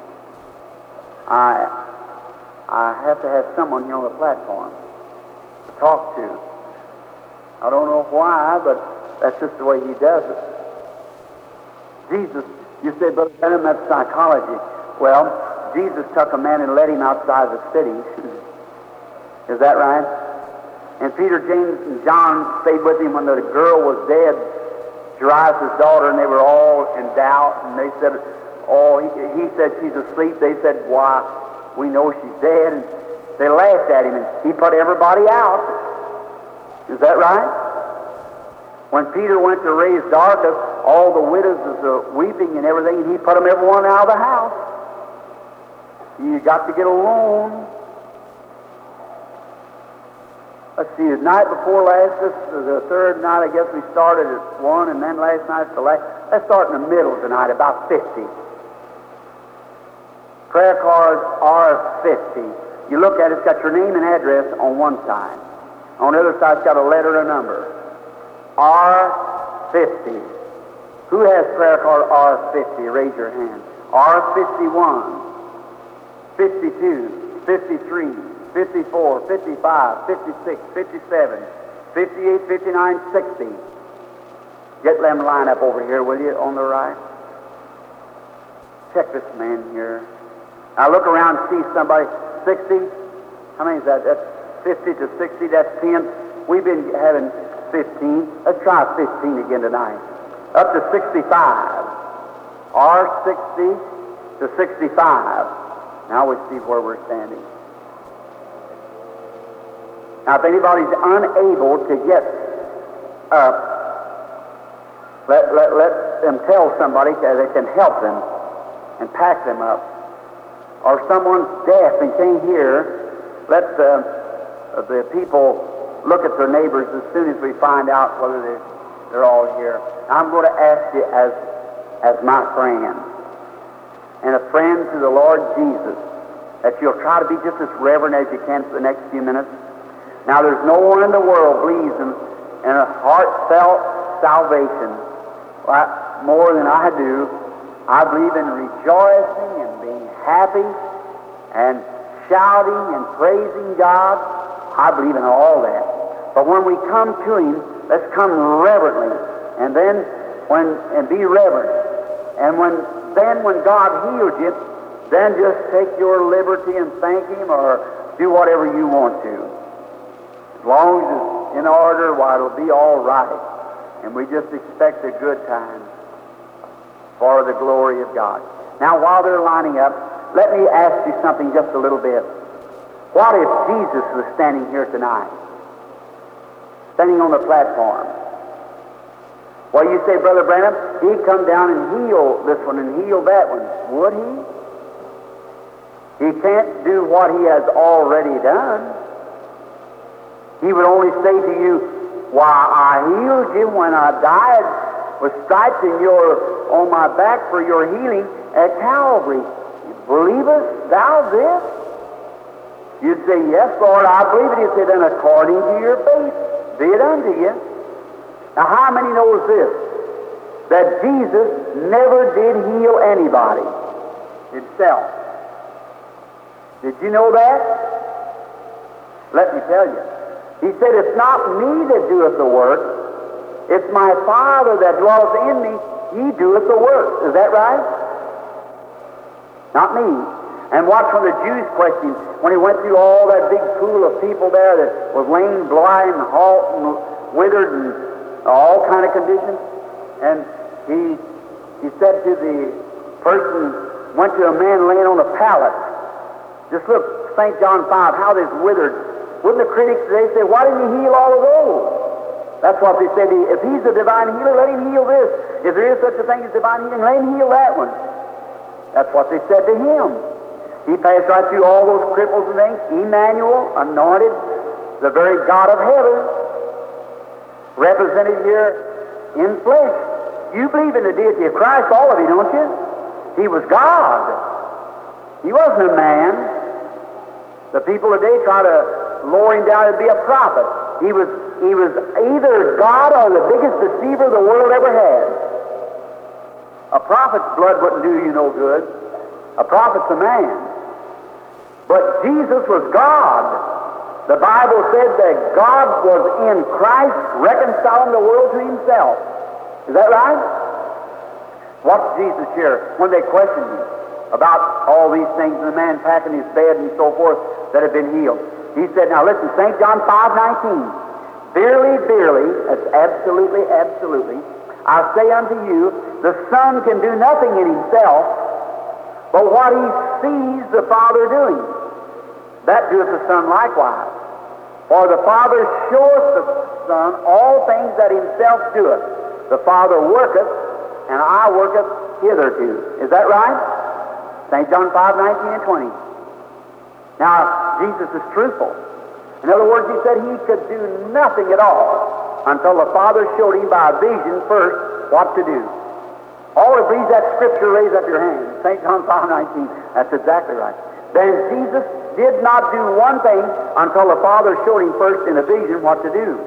I have to have someone here on the platform to talk to. I don't know why, but that's just the way he does it. Jesus, you say, Brother Benham, that's psychology. Well, Jesus took a man and led him outside the city. Is that right? And Peter, James, and John stayed with him when the girl was dead, Jairus' daughter, and they were all in doubt. And they said, oh, he said she's asleep. They said, why, we know she's dead. And they laughed at him, and he put everybody out. Is that right? When Peter went to raise Dorcas, all the widows was weeping and everything, and he put them everyone out of the house. You got to get alone. Let's see, the night before last, this is the third night, I guess we started at 1, and then last night's the last. Let's start in the middle tonight, about 50. Prayer cards are 50. You look at it, it's got your name and address on one side. On the other side, it's got a letter and a number. R50. Who has prayer card R50? Raise your hand. R51, 52, 53, 54, 55, 56, 57, 58, 59, 60. Get them line up over here, will you, on the right? Check this man here. Now look around and see somebody. 60? How many is that? That's 50 to 60, that's 10. We've been having 15. Let's try 15 again tonight. Up to 65. Or 60 to 65. Now we see where we're standing. Now if anybody's unable to get up, let them tell somebody that they can help them and pack them up. Or someone's deaf and can't hear, let the people look at their neighbors as soon as we find out whether they're all here. I'm going to ask you as my friend and a friend to the Lord Jesus that you'll try to be just as reverent as you can for the next few minutes. Now there's no one in the world believes in a heartfelt salvation more than I do. I believe in rejoicing and being happy and shouting and praising God. I believe in all that. But when we come to Him, let's come reverently, and then be reverent. And when God heals you, then just take your liberty and thank Him, or do whatever you want to. As long as it's in order, why, it'll be all right. And we just expect a good time for the glory of God. Now, while they're lining up, let me ask you something just a little bit. What if Jesus was standing here tonight? Standing on the platform. Well, you say, Brother Branham, He'd come down and heal this one and heal that one. Would He? He can't do what He has already done. He would only say to you, why, I healed you when I died with stripes on my back for your healing at Calvary. Believest thou this? You'd say, yes, Lord, I believe it. He'd say, then according to your faith, be it unto you. Now, how many knows this? That Jesus never did heal anybody Himself. Did you know that? Let me tell you. He said, it's not me that doeth the work, it's my Father that dwells in me, He doeth the work. Is that right? Not me. And watch when the Jews questioned, when He went through all that big pool of people there that was lame, blind, halt, and withered, and all kind of conditions, and He said to the person, went to a man laying on a pallet. Just look, St. John 5, how they's withered. Wouldn't the critics today say, why didn't He heal all of those? That's what they said. If He's a divine healer, let Him heal this. If there is such a thing as divine healing, let Him heal that one. That's what they said to Him. He passed right through all those cripples and things. Emmanuel, anointed, the very God of heaven, represented here in flesh. You believe in the deity of Christ, all of you, don't you? He was God. He wasn't a man. The people today try to lower Him down to be a prophet. He was either God or the biggest deceiver the world ever had. A prophet's blood wouldn't do you no good. A prophet's a man. But Jesus was God. The Bible said that God was in Christ reconciling the world to Himself. Is that right? Watch Jesus here when they questioned Him about all these things, and the man packing his bed and so forth that had been healed. He said, now listen, St. John 5:19, verily, verily, that's absolutely, absolutely, I say unto you, the Son can do nothing in Himself, but what He sees the Father doing, that doeth the Son likewise. For the Father showeth the Son all things that Himself doeth. The Father worketh, and I worketh hitherto. Is that right? St. John 5:19 and 20. Now, Jesus is truthful. In other words, He said He could do nothing at all until the Father showed Him by a vision first what to do. All who read that scripture, raise up your hand. St. John 5:19. That's exactly right. Then Jesus did not do one thing until the Father showed Him first in a vision what to do.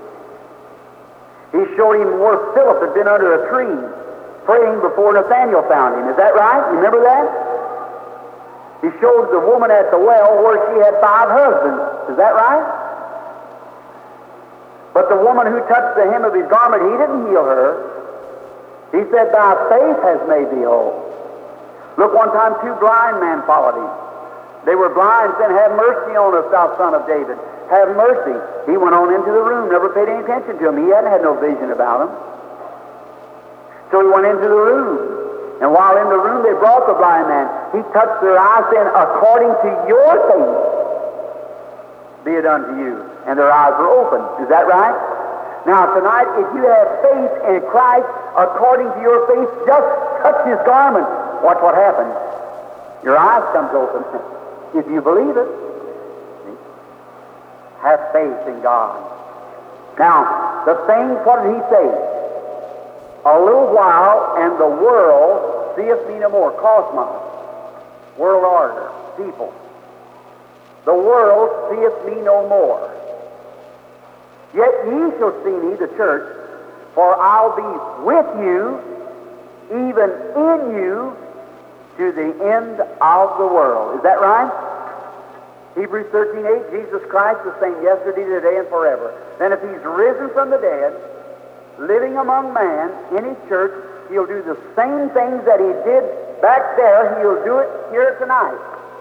He showed Him where Philip had been under a tree praying before Nathanael found him. Is that right? You remember that? He showed the woman at the well where she had 5 husbands. Is that right? But the woman who touched the hem of his garment, he didn't heal her. He said, thy faith has made thee whole. Look, one time 2 blind men followed him. They were blind, saying, have mercy on us, thou son of David. Have mercy. He went on into the room, never paid any attention to him. He hadn't had no vision about him. So he went into the room. And while in the room, they brought the blind man. He touched their eyes, saying, according to your faith, be it unto you. And their eyes were open. Is that right? Now, tonight, if you have faith in Christ, according to your faith, just touch his garment. Watch what happens. Your eyes comes open. If you believe it. See? Have faith in God. Now, the things, what did he say? A little while, and the world seeth me no more. Cosmos. World order. People. The world seeth me no more. Yet ye shall see me, the church, for I'll be with you, even in you, to the end of the world. Is that right? Hebrews 13:8, Jesus Christ the same yesterday, today, and forever. Then if he's risen from the dead, living among man in his church, he'll do the same things that he did back there, he'll do it here tonight.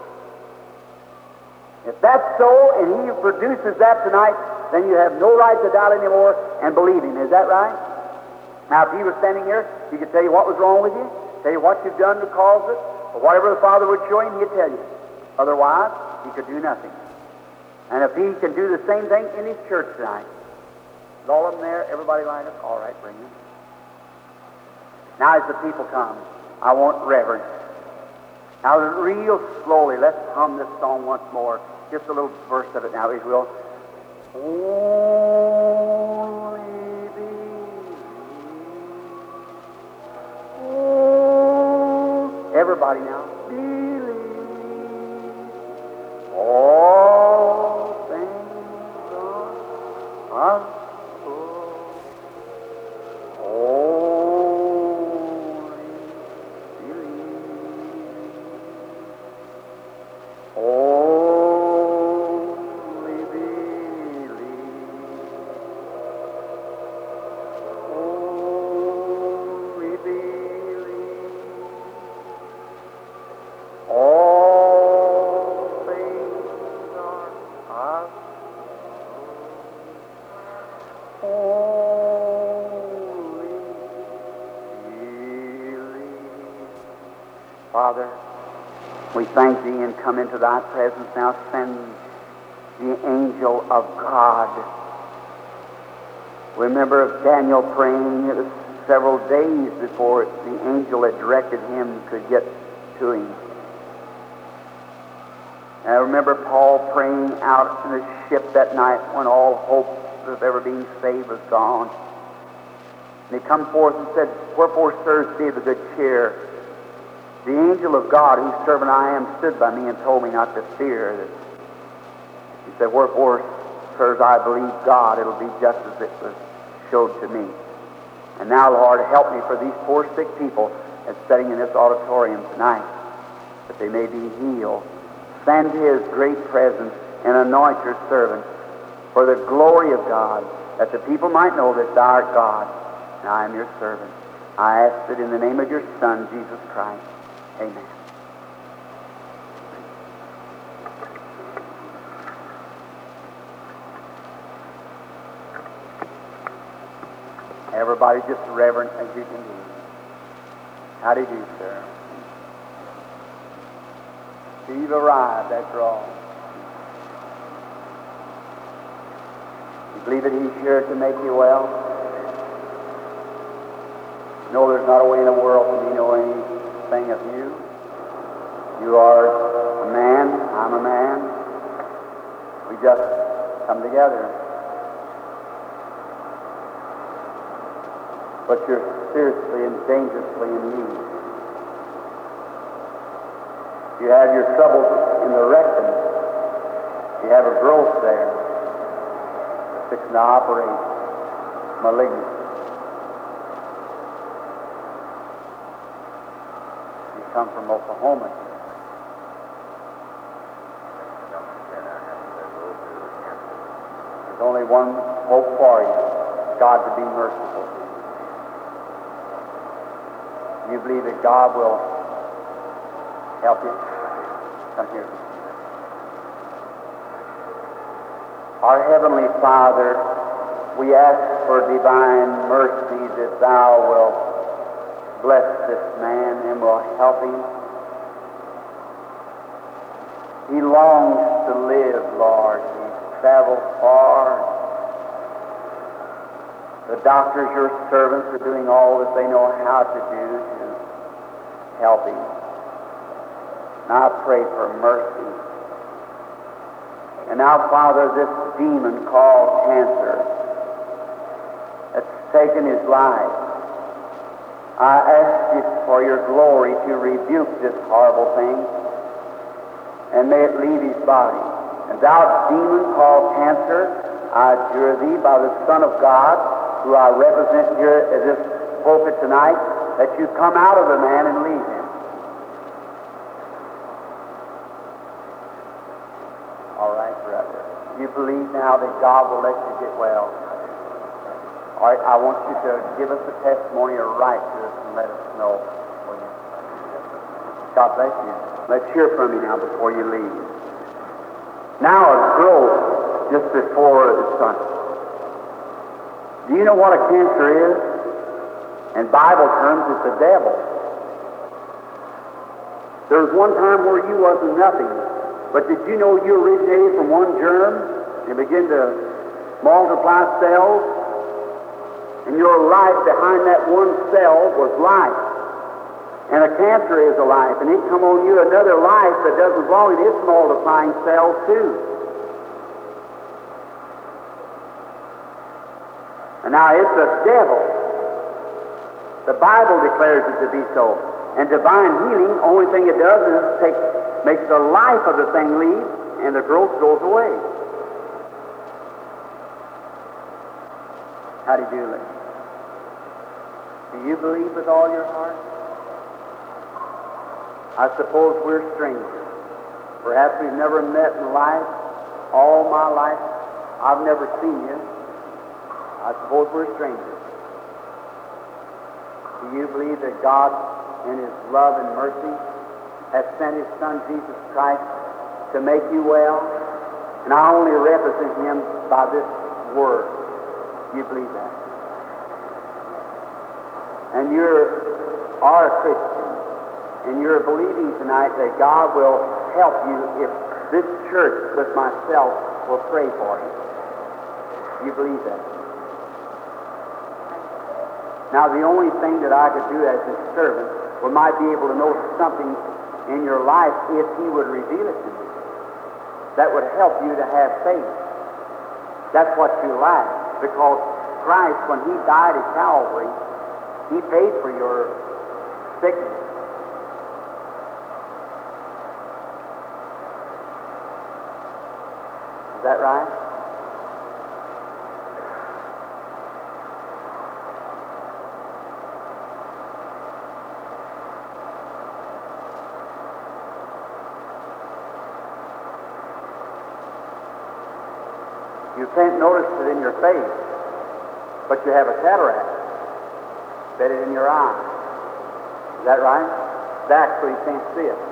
If that's so, and he produces that tonight, then you have no right to doubt anymore and believe him. Is that right? Now, if he was standing here, he could tell you what was wrong with you, tell you what you've done to cause it, or whatever the Father would show him, he'd tell you. Otherwise, he could do nothing. And if he can do the same thing in his church tonight, with all of them there, everybody lined up, all right, bring them. Now as the people come, I want reverence. Now real slowly, let's hum this song once more. Just a little verse of it now, if you will. Only believe. Oh, everybody now. Believe. All things are possible. Only believe. Only believe. Only believe. All things are possible. Only believe. Father, we thank thee and come into thy presence now. Send the angel of God. Remember of Daniel praying, it was several days before the angel had directed him to get to him. And I remember Paul praying out in the ship that night when all hope of ever being saved was gone. And he come forth and said, wherefore, sirs, be of a good cheer. The angel of God, whose servant I am, stood by me and told me not to fear. He said, wherefore, sirs, I believe God, it'll be just as it was showed to me. And now, Lord, help me for these poor sick people that's sitting in this auditorium tonight, that they may be healed. Send his great presence and anoint your servant for the glory of God, that the people might know that thou art God, and I am your servant. I ask it in the name of your Son, Jesus Christ. Amen. Everybody just reverent as you can be. How do you do, sir? You've arrived after all. You believe that he's here to make you well? No, there's not a way in the world for me to know anything of you. You are a man, I'm a man. We just come together. But you're seriously and dangerously in need. You have your troubles in the rectum. You have a growth there. It's fixing to operate. Malignant. You come from Oklahoma. There's only one hope for you, God to be merciful to you. You believe that God will help you? Come here. Our Heavenly Father, we ask for divine mercy that Thou wilt bless this man and will help him. He longs to live, Lord. He's traveled far. The doctors, your servants, are doing all that they know how to do to help him. Now I pray for mercy. And now, Father, this demon called cancer that's taken his life, I ask you for your glory to rebuke this horrible thing, and may it leave his body. And thou demon called cancer, I adjure thee by the Son of God, who I represent here at this pulpit tonight, that you come out of the man and leave him. All right, brother. You believe now that God will let you get well. All right, I want you to give us a testimony or write to us and let us know. Will you? God bless you. Let's hear from you now before you leave. Now a growth just before the sun. Do you know what a cancer is? In Bible terms, it's a devil. There was one time where you wasn't nothing. But did you know you originated from one germ and began to multiply cells? And your life behind that one cell was life. And a cancer is a life. And it come on you another life that doesn't belong to its multiplying cells too. And now it's a devil. The Bible declares it to be so. And divine healing, only thing it does is makes the life of the thing leave, and the growth goes away. How do you do it? Do you believe with all your heart? I suppose we're strangers. Perhaps we've never met in life. All my life, I've never seen you. I suppose we're strangers. Do you believe that God, in His love and mercy, has sent His Son, Jesus Christ, to make you well? And I only represent Him by this word. Do you believe that? And you are a Christian, and you're believing tonight that God will help you if this church with myself will pray for you. You believe that? Now, the only thing that I could do as His servant might be able to know something in your life if He would reveal it to you. That would help you to have faith. That's what you lack, because Christ, when He died at Calvary, He paid for your sickness. Is that right? You can't notice it in your face, but you have a cataract bedded in your eye. Is that right? That's so you can't see it.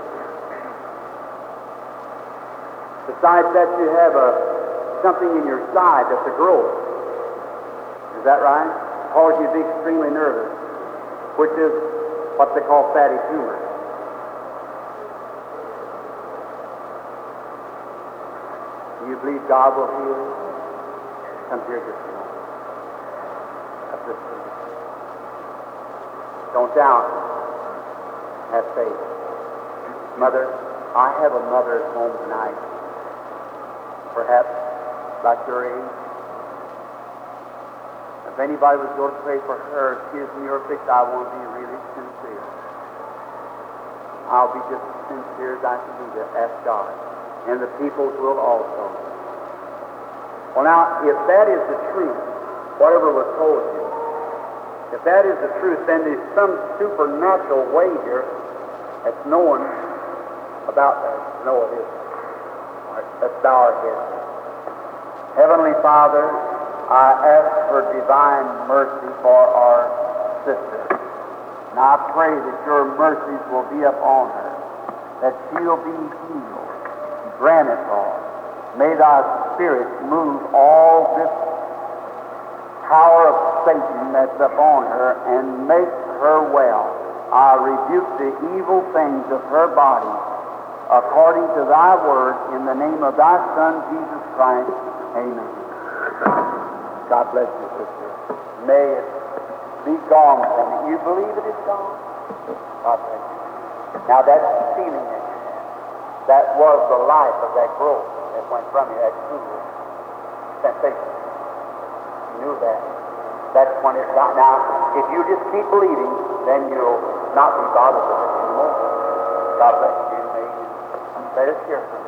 Besides that, you have something in your side that's a growth. Is that right? Causes you to be extremely nervous, which is what they call fatty tumor. Do you believe God will heal you? Come here just a moment. Up this way. Don't doubt. Have faith. Mother, I have a mother at home tonight. Perhaps like your age. If anybody was going to pray for her, excuse me, your fix, I want to be really sincere. I'll be just as sincere as I can be to ask God. And the peoples will also. Well, now, if that is the truth, whatever was told you, if that is the truth, then there's some supernatural way here that's knowing about that. No, it isn't. All right, let's bow our heads. Heavenly Father, I ask for divine mercy for our sister. And I pray that your mercies will be upon her, that she'll be healed. Grant it, Lord. May thy Spirit move all this power of Satan that's upon her and make her well. I rebuke the evil things of her body according to thy word in the name of thy Son, Jesus Christ. Amen. God bless you, sister. May it be gone from you. You believe it is gone? God bless you. Now that feeling that was the life of that growth that went from you, that cool sensation. You knew that. That's when it got. Now, if you just keep believing, then you'll not be bothered with it anymore. God bless you. May you let us hear from you.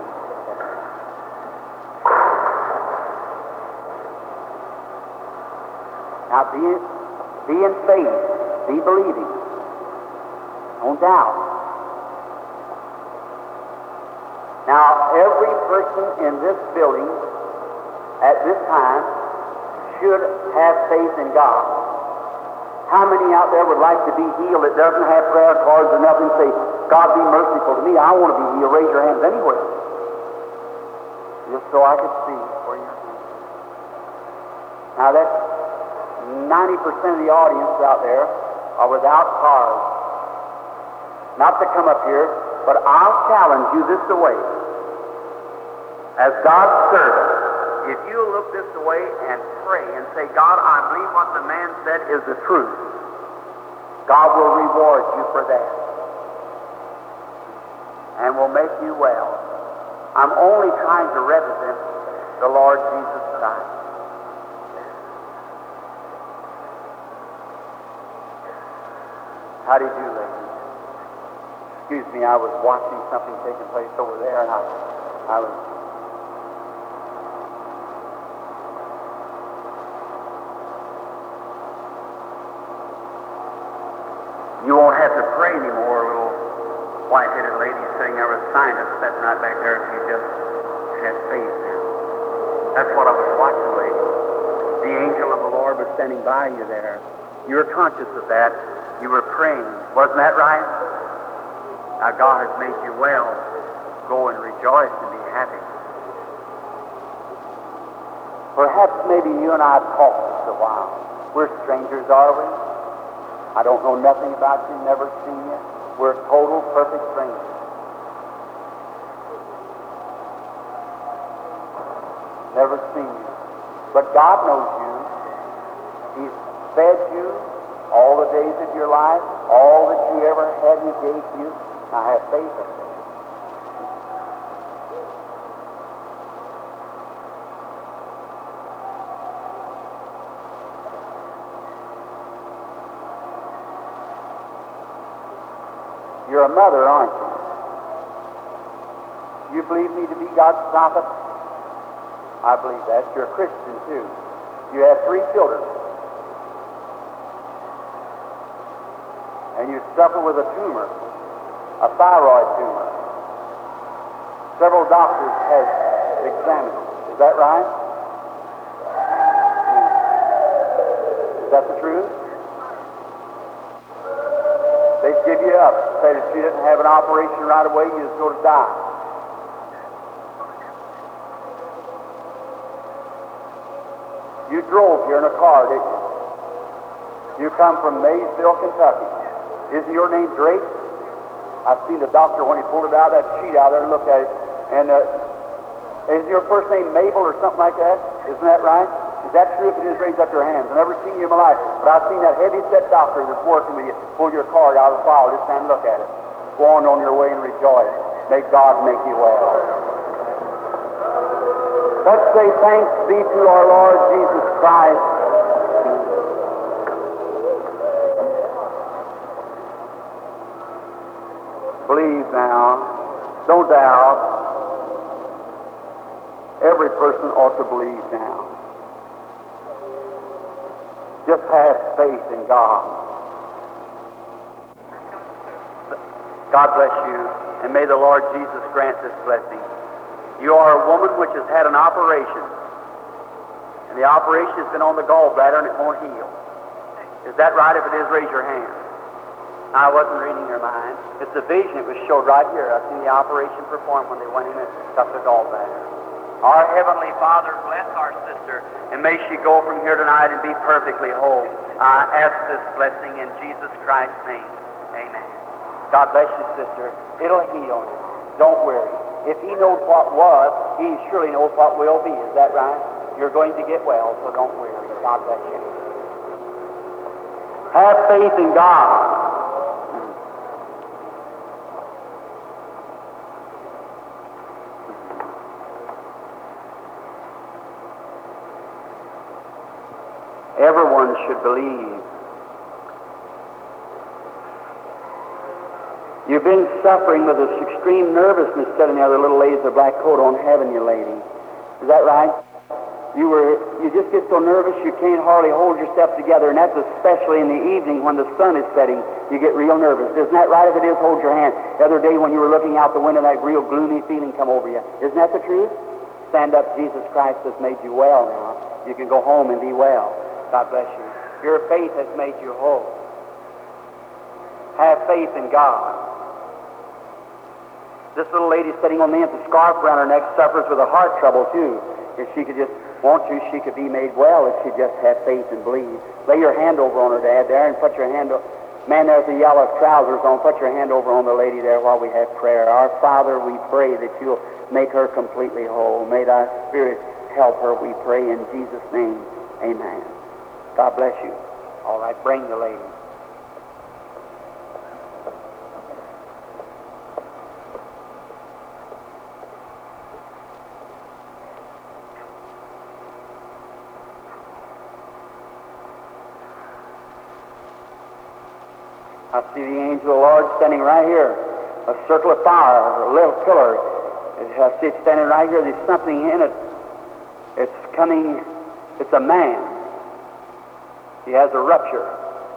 Now, be in faith, be believing. Don't doubt. Now, every person in this building at this time should have faith in God. How many out there would like to be healed that doesn't have prayer cards or nothing? Say, God be merciful to me. I want to be healed. Raise your hands anywhere. Just so I could see where you're at. Now, that's 90% of the audience out there are without cards. Not to come up here, but I'll challenge you this away. As God's servant, if you look this way and pray and say, God, I believe what the man said is the truth, God will reward you for that and will make you well. I'm only trying to represent the Lord Jesus Christ. How do you do, ladies? Excuse me, I was watching something taking place over there, and I was... You won't have to pray anymore, little white-headed lady sitting there with sinus sitting right back there if you just have faith now. That's what I was watching, lady. The angel of the Lord was standing by you there. You were conscious of that. You were praying. Wasn't that right? Now God has made you well. Go and rejoice and be happy. Perhaps maybe you and I have talked just a while. We're strangers, are we? I don't know nothing about you, never seen you. We're total, perfect strangers. Never seen you. But God knows you. He's fed you all the days of your life. All that you ever had, He gave you. Now have faith in it. You're a mother, aren't you? You believe me to be God's prophet? I believe that. You're a Christian, too. You have 3 children. And you suffer with a tumor, a thyroid tumor. Several doctors have examined it. Is that right? Is that the truth? They give you up. Say that you didn't have an operation right away, you just go to die. You drove here in a car, didn't you? You come from Maysville, Kentucky. Isn't your name Drake? I've seen the doctor when he pulled it out of that sheet out there and looked at it. And isn't your first name Mabel or something like that? Isn't that right? Is that true? If it is, raise up your hands. I've never seen you in my life, but I've seen that heavy-set doctor that's working with you pull your card out of the file. Just stand and look at it. Go on your way and rejoice. May God make you well. Let's say thanks be to our Lord Jesus Christ. Believe now. Don't doubt. Every person ought to believe now. Just have faith in God. God bless you, and may the Lord Jesus grant this blessing. You are a woman which has had an operation, And the operation has been on the gallbladder and it won't heal. Is that right? If it is, raise your hand. I wasn't reading your mind. It's a vision. It was showed right here. I've seen the operation performed when they went in and cut the gallbladder. Our Heavenly Father, bless our sister, and may she go from here tonight and be perfectly whole. I ask this blessing in Jesus Christ's name. Amen. God bless you, sister. It'll heal you. Don't worry. If He knows what was, He surely knows what will be. Is that right? You're going to get well, so don't worry. God bless you. Have faith in God. Everyone should believe. You've been suffering with this extreme nervousness sitting there, the little lady with the black coat on, haven't you, lady? Is that right? You just get so nervous you can't hardly hold yourself together, and that's especially in the evening when the sun is setting. You get real nervous. Isn't that right? If it is, hold your hand. The other day when you were looking out the window, that real gloomy feeling come over you. Isn't that the truth? Stand up. Jesus Christ has made you well now. You can go home and be well. God bless you. Your faith has made you whole. Have faith in God. This little lady sitting on the end with a scarf around her neck suffers with a heart trouble too. If she could just want to, she could be made well if she just had faith and believe. Lay your hand over on her, Dad, there, and put your hand over. Man, there's the yellow trousers on. Put your hand over on the lady there while we have prayer. Our Father, we pray that you'll make her completely whole. May thy Spirit help her, we pray in Jesus' name. Amen. God bless you. All right, bring the lady. I see the angel of the Lord standing right here, a circle of fire, a little pillar. I see it standing right here. There's something in it. It's coming. It's a man. He has a rupture.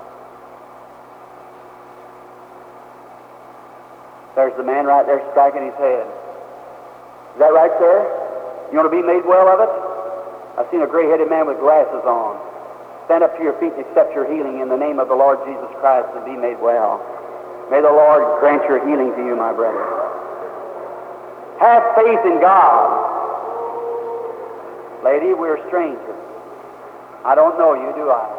There's the man right there striking his head. Is that right, sir? You want to be made well of it? I've seen a gray-headed man with glasses on. Stand up to your feet and accept your healing in the name of the Lord Jesus Christ and be made well. May the Lord grant your healing to you, my brother. Have faith in God. Lady, we're strangers. I don't know you, do I?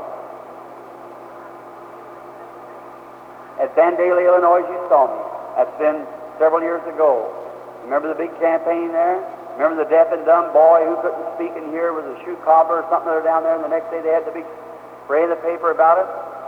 At Vandalia, Illinois, you saw me. That's been several years ago. Remember the big campaign there? Remember the deaf and dumb boy who couldn't speak and hear with a shoe cobbler or something that down there, and the next day they had the big spray in the paper about it?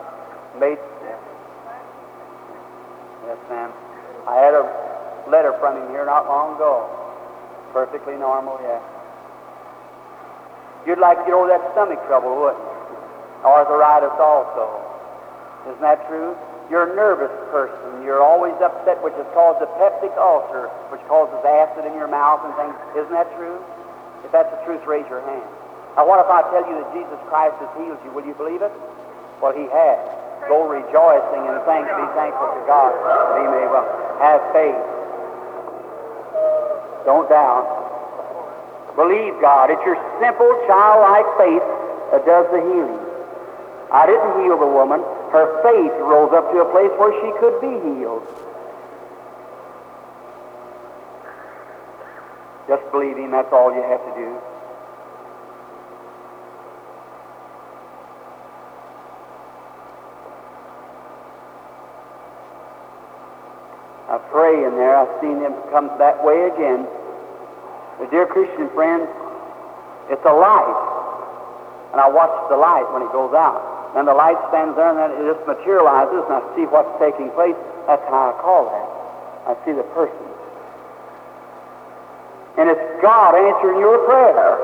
Yes, ma'am. I had a letter from him here not long ago. Perfectly normal, yeah. You'd like to get over that stomach trouble, wouldn't you? Arthritis also. Isn't that true? You're a nervous person. You're always upset, which is called the peptic ulcer, which causes acid in your mouth and things. Isn't that true? If that's the truth, raise your hand. Now, what if I tell you that Jesus Christ has healed you? Will you believe it? Well, He has. Go rejoicing and be thankful to God that He may well. Have faith. Don't doubt. Believe God. It's your simple, childlike faith that does the healing. I didn't heal the woman. Her faith rose up to a place where she could be healed. Just believe Him, that's all you have to do. I pray in there, I've seen them come that way again. But dear Christian friends, it's a light. And I watch the light when it goes out. And the light stands there and then it just materializes and I see what's taking place. That's how I call that. I see the person. And it's God answering your prayer.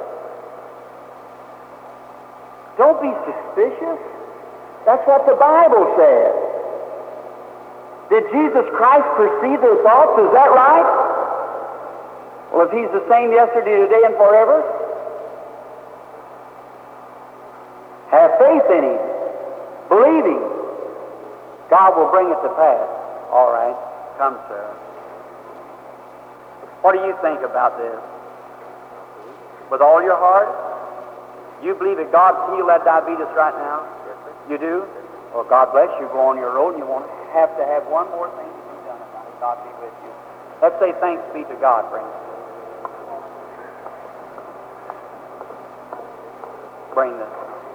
Don't be suspicious. That's what the Bible says. Did Jesus Christ perceive their thoughts? Is that right? Well, if He's the same yesterday, today, and forever, have faith in Him. Believe Him. God will bring it to pass. All right. Come, sir. What do you think about this? With all your heart? You believe that God's healed that diabetes right now? Yes, sir. You do? Well, God bless you. Go on your road, and you won't have to have one more thing to be done about it. God be with you. Let's say thanks be to God, friends. Bring this.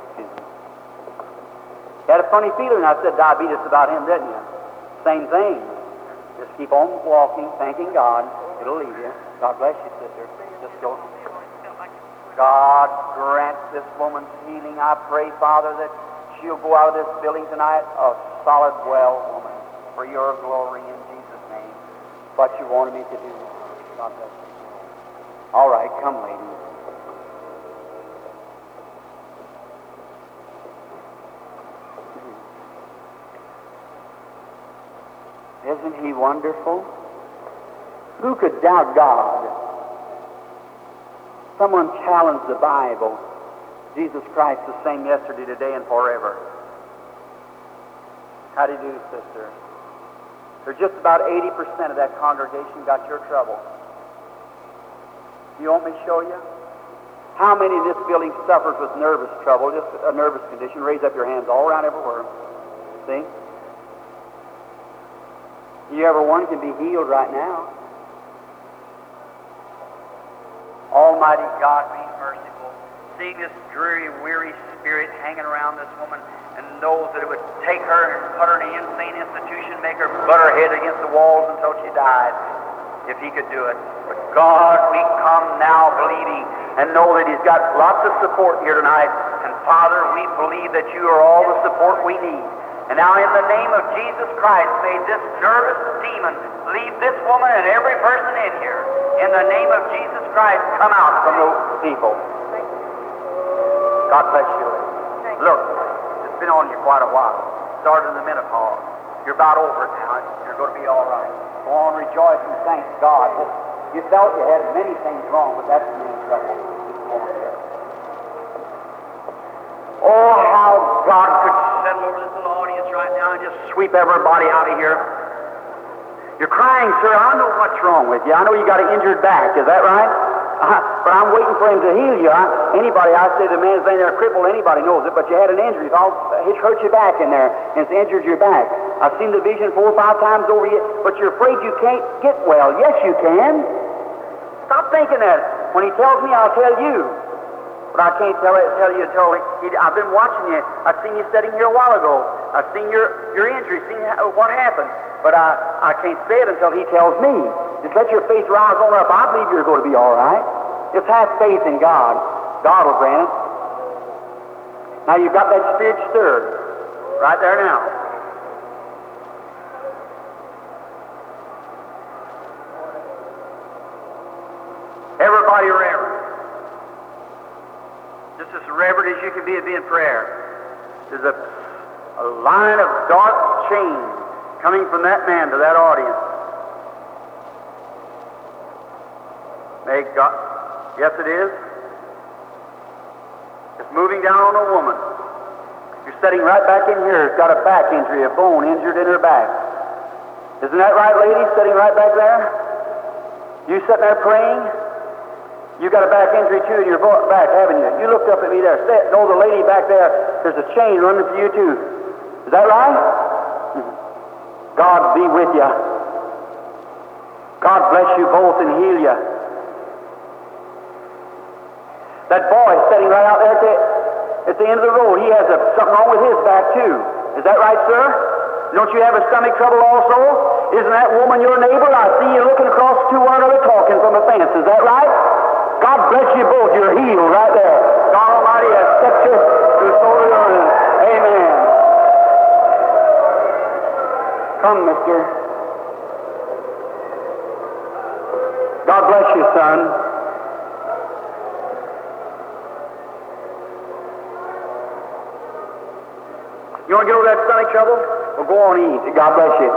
You had a funny feeling I said diabetes about him, didn't you? Same thing. Just keep on walking, thanking God. It'll leave you. God bless you, sister. Just go. God grant this woman's healing. I pray, Father, that she'll go out of this building tonight a solid, well woman for your glory in Jesus' name. What you wanted me to do. God bless you. All right, come, lady. Isn't he wonderful? Who could doubt God? Someone challenged the Bible. Jesus Christ the same yesterday, today, and forever. How do you do, sister? There's just about 80% of that congregation got your trouble. You want me to show you? How many in this building suffers with nervous trouble, just a nervous condition? Raise up your hands all around everywhere. See? You ever one can be healed right now. Almighty God, be merciful. Seeing this dreary, weary spirit hanging around this woman, and knows that it would take her and put her in an insane institution, make her butt her head against the walls until she died, if he could do it. But God, we come now believing and know that he's got lots of support here tonight. And Father, we believe that you are all the support we need. And now in the name of Jesus Christ, may this nervous demon leave this woman and every person in here. In the name of Jesus Christ, come out from those people. God bless you. Look, it's been on you quite a while. Started in the menopause. You're about over it now. You're going to be all right. Go on, rejoice and thank God. You felt you had many things wrong, but that's the main trouble. Oh, how God could settle over this little audience right now and just sweep everybody out of here. You're crying, sir. I know what's wrong with you. I know you got an injured back. Is that right? But I'm waiting for him to heal you. I say the man's laying there crippled, anybody knows it, but you had an injury. It's hurt your back in there, and it's injured your back. I've seen the vision 4 or 5 times over you, but you're afraid you can't get well. Yes, you can. Stop thinking that. When he tells me, I'll tell you. But I can't tell you until I've been watching you. I've seen you sitting here a while ago. I've seen your injury, seen what happened. But I can't say it until he tells me. Just let your faith rise on up. I believe you're going to be all right. Just have faith in God. God will grant it. Now you've got that spirit stirred. Right there now. Everybody reverent. Just as reverent as you can be in prayer. There's a line of dark chains coming from that man to that audience. May God, yes it is. It's moving down on a woman. You're sitting right back in here. It's got a back injury, a bone injured in her back. Isn't that right, lady? Sitting right back there? You sitting there praying? You got a back injury too in your back, haven't you? You looked up at me there. No, the lady back there, there's a chain running for you too. Is that right? God be with you. God bless you both and heal you. That boy sitting right out there at the end of the road, he has something wrong with his back too. Is that right, sir? Don't you have a stomach trouble also? Isn't that woman your neighbor? I see you looking across to one another talking from a fence. Is that right? God bless you both. You're healed right there. God Almighty has set you to the soul of your earth. Amen. Come, mister. God bless you, son. You want to get over that stomach trouble? Well, go on eat. God bless you.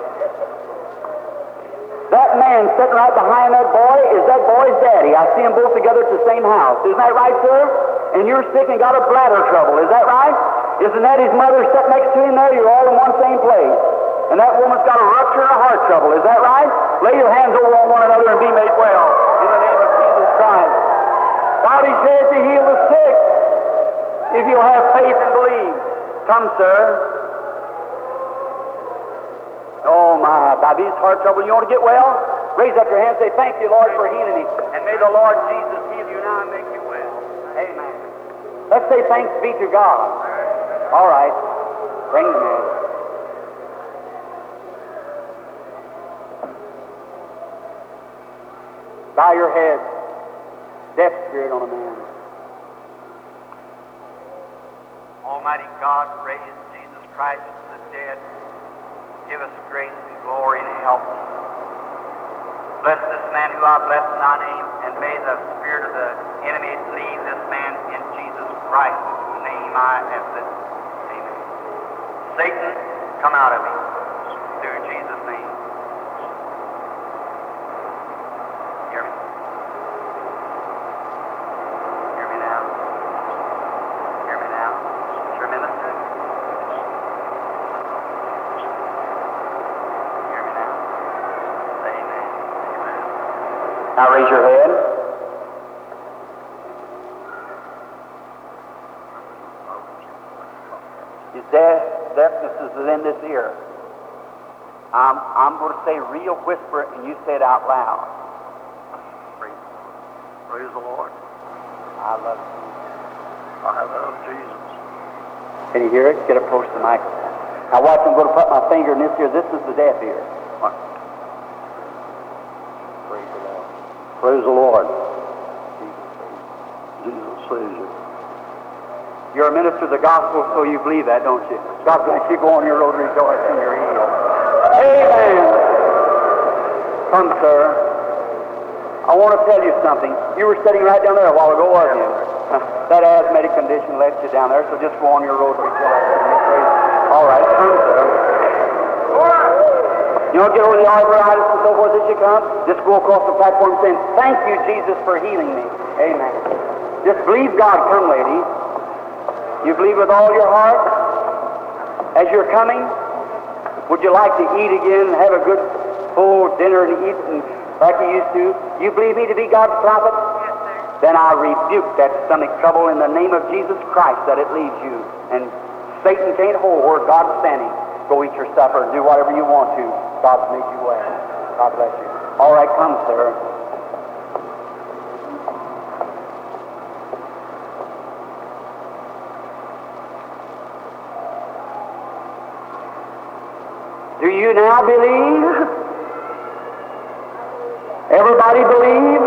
That man sitting right behind that boy is that boy's daddy. I see them both together at the same house. Isn't that right, sir? And you're sick and got a bladder trouble. Is that right? Isn't that his mother sitting next to him there? You're all in one same place. And that woman's got a rupture and a heart trouble. Is that right? Lay your hands over on one another and be made well. In the name of Jesus Christ. Bow his head to heal the sick. you'll have faith and believe. Come, sir. Oh, my. Diabetes, heart trouble. You want to get well? Raise up your hand and say, thank you, Lord, for healing me. And may the Lord Jesus heal you now and make you well. Amen. Let's say thanks be to God. All right. Bring the man. Bow your head. Deaf spirit on a man. Almighty God, raise Jesus Christ from the dead. Give us grace and glory and help. Bless this man who I bless in thy name, and may the spirit of the enemy leave this man in Jesus Christ's name I ask it. Amen. Satan, come out of him through Jesus' name. Hear me? Hear me now? Hear me now? Sure, minister? Hear me now? Amen. Amen. Now raise your head. His deafness is in this ear. I'm going to say real whisper, and you say it out loud. Praise the Lord. I love you. I love Jesus. Can you hear it? Get approach the microphone. Now watch, I'm going to put my finger in this ear. This is the deaf ear. Praise the Lord. Praise the Lord. Jesus saves you. You're a minister of the gospel, so you believe that, don't you? God bless you. Go on your road rejoicing. You're healed. Amen. Come, sir. I want to tell you something. You were sitting right down there a while ago, wasn't you? That asthmatic condition left you down there, so just go on your road rejoicing. All right, come, sir. You don't get over the arthritis and so forth as you come. Just go across the platform saying, thank you, Jesus, for healing me. Amen. Just believe God. Come, lady. You believe with all your heart? As you're coming, would you like to eat again and have a good full dinner and eat like you used to? You believe me to be God's prophet? Yes, sir. Then I rebuke that stomach trouble in the name of Jesus Christ that it leaves you. And Satan can't hold where God's standing. Go eat your supper and do whatever you want to. God's made you well. God bless you. All right, come, sir. Do you now believe? Everybody believe?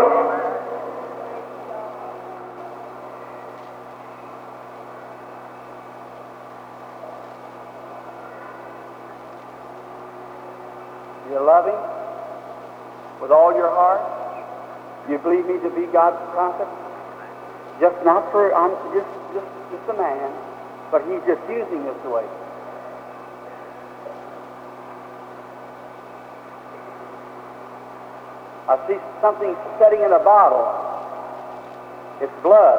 You love Him with all your heart? You believe me to be God's prophet? Just not for, I'm just a man, but He's just using this way. I see something setting in a bottle. It's blood.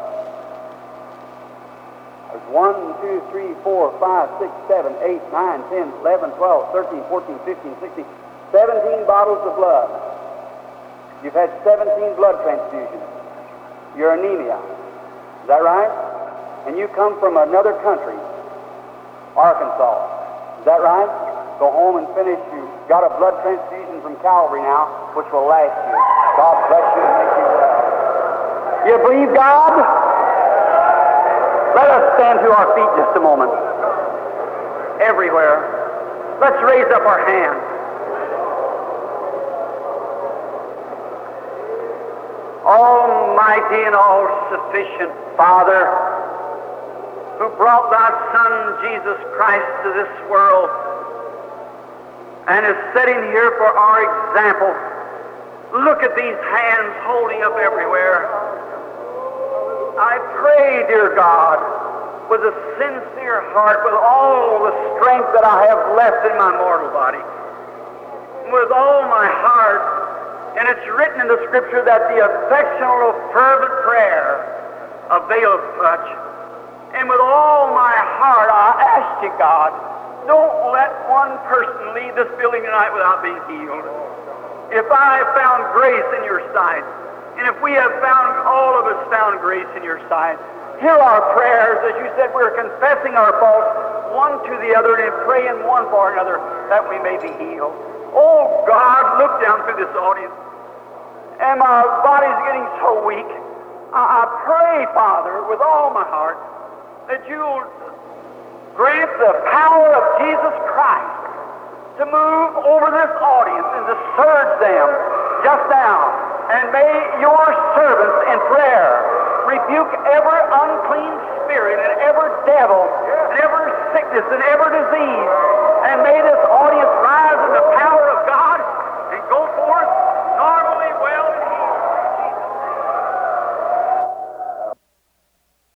There's 1, 2, 3, 4, 5, 6, 7, 8, 9, 10, 11, 12, 13, 14, 15, 16, 17 bottles of blood. You've had 17 blood transfusions. You're anemia. Is that right? And you come from another country, Arkansas. Is that right? Go home and finish. You got a blood transfusion from Calvary now, which will last you. God bless you and make you well. You believe God? Let us stand to our feet just a moment. Everywhere. Let's raise up our hands. Almighty and all-sufficient Father, who brought thy Son, Jesus Christ, to this world, and is sitting here for our example. Look at these hands holding up everywhere. I pray, dear God, with a sincere heart, with all the strength that I have left in my mortal body, with all my heart, and it's written in the Scripture that the affectional, fervent prayer availeth much. And with all my heart, I ask you, God, don't let one person leave this building tonight without being healed. If I have found grace in your sight, and if we have found, all of us found grace in your sight, Hear our prayers, as you said, we're confessing our faults one to the other and praying one for another that we may be healed. Oh God, look down through this audience. And my body's getting so weak. I pray, Father, with all my heart, that you'll grant the power of Jesus Christ to move over this audience and to surge them just now. And may your servants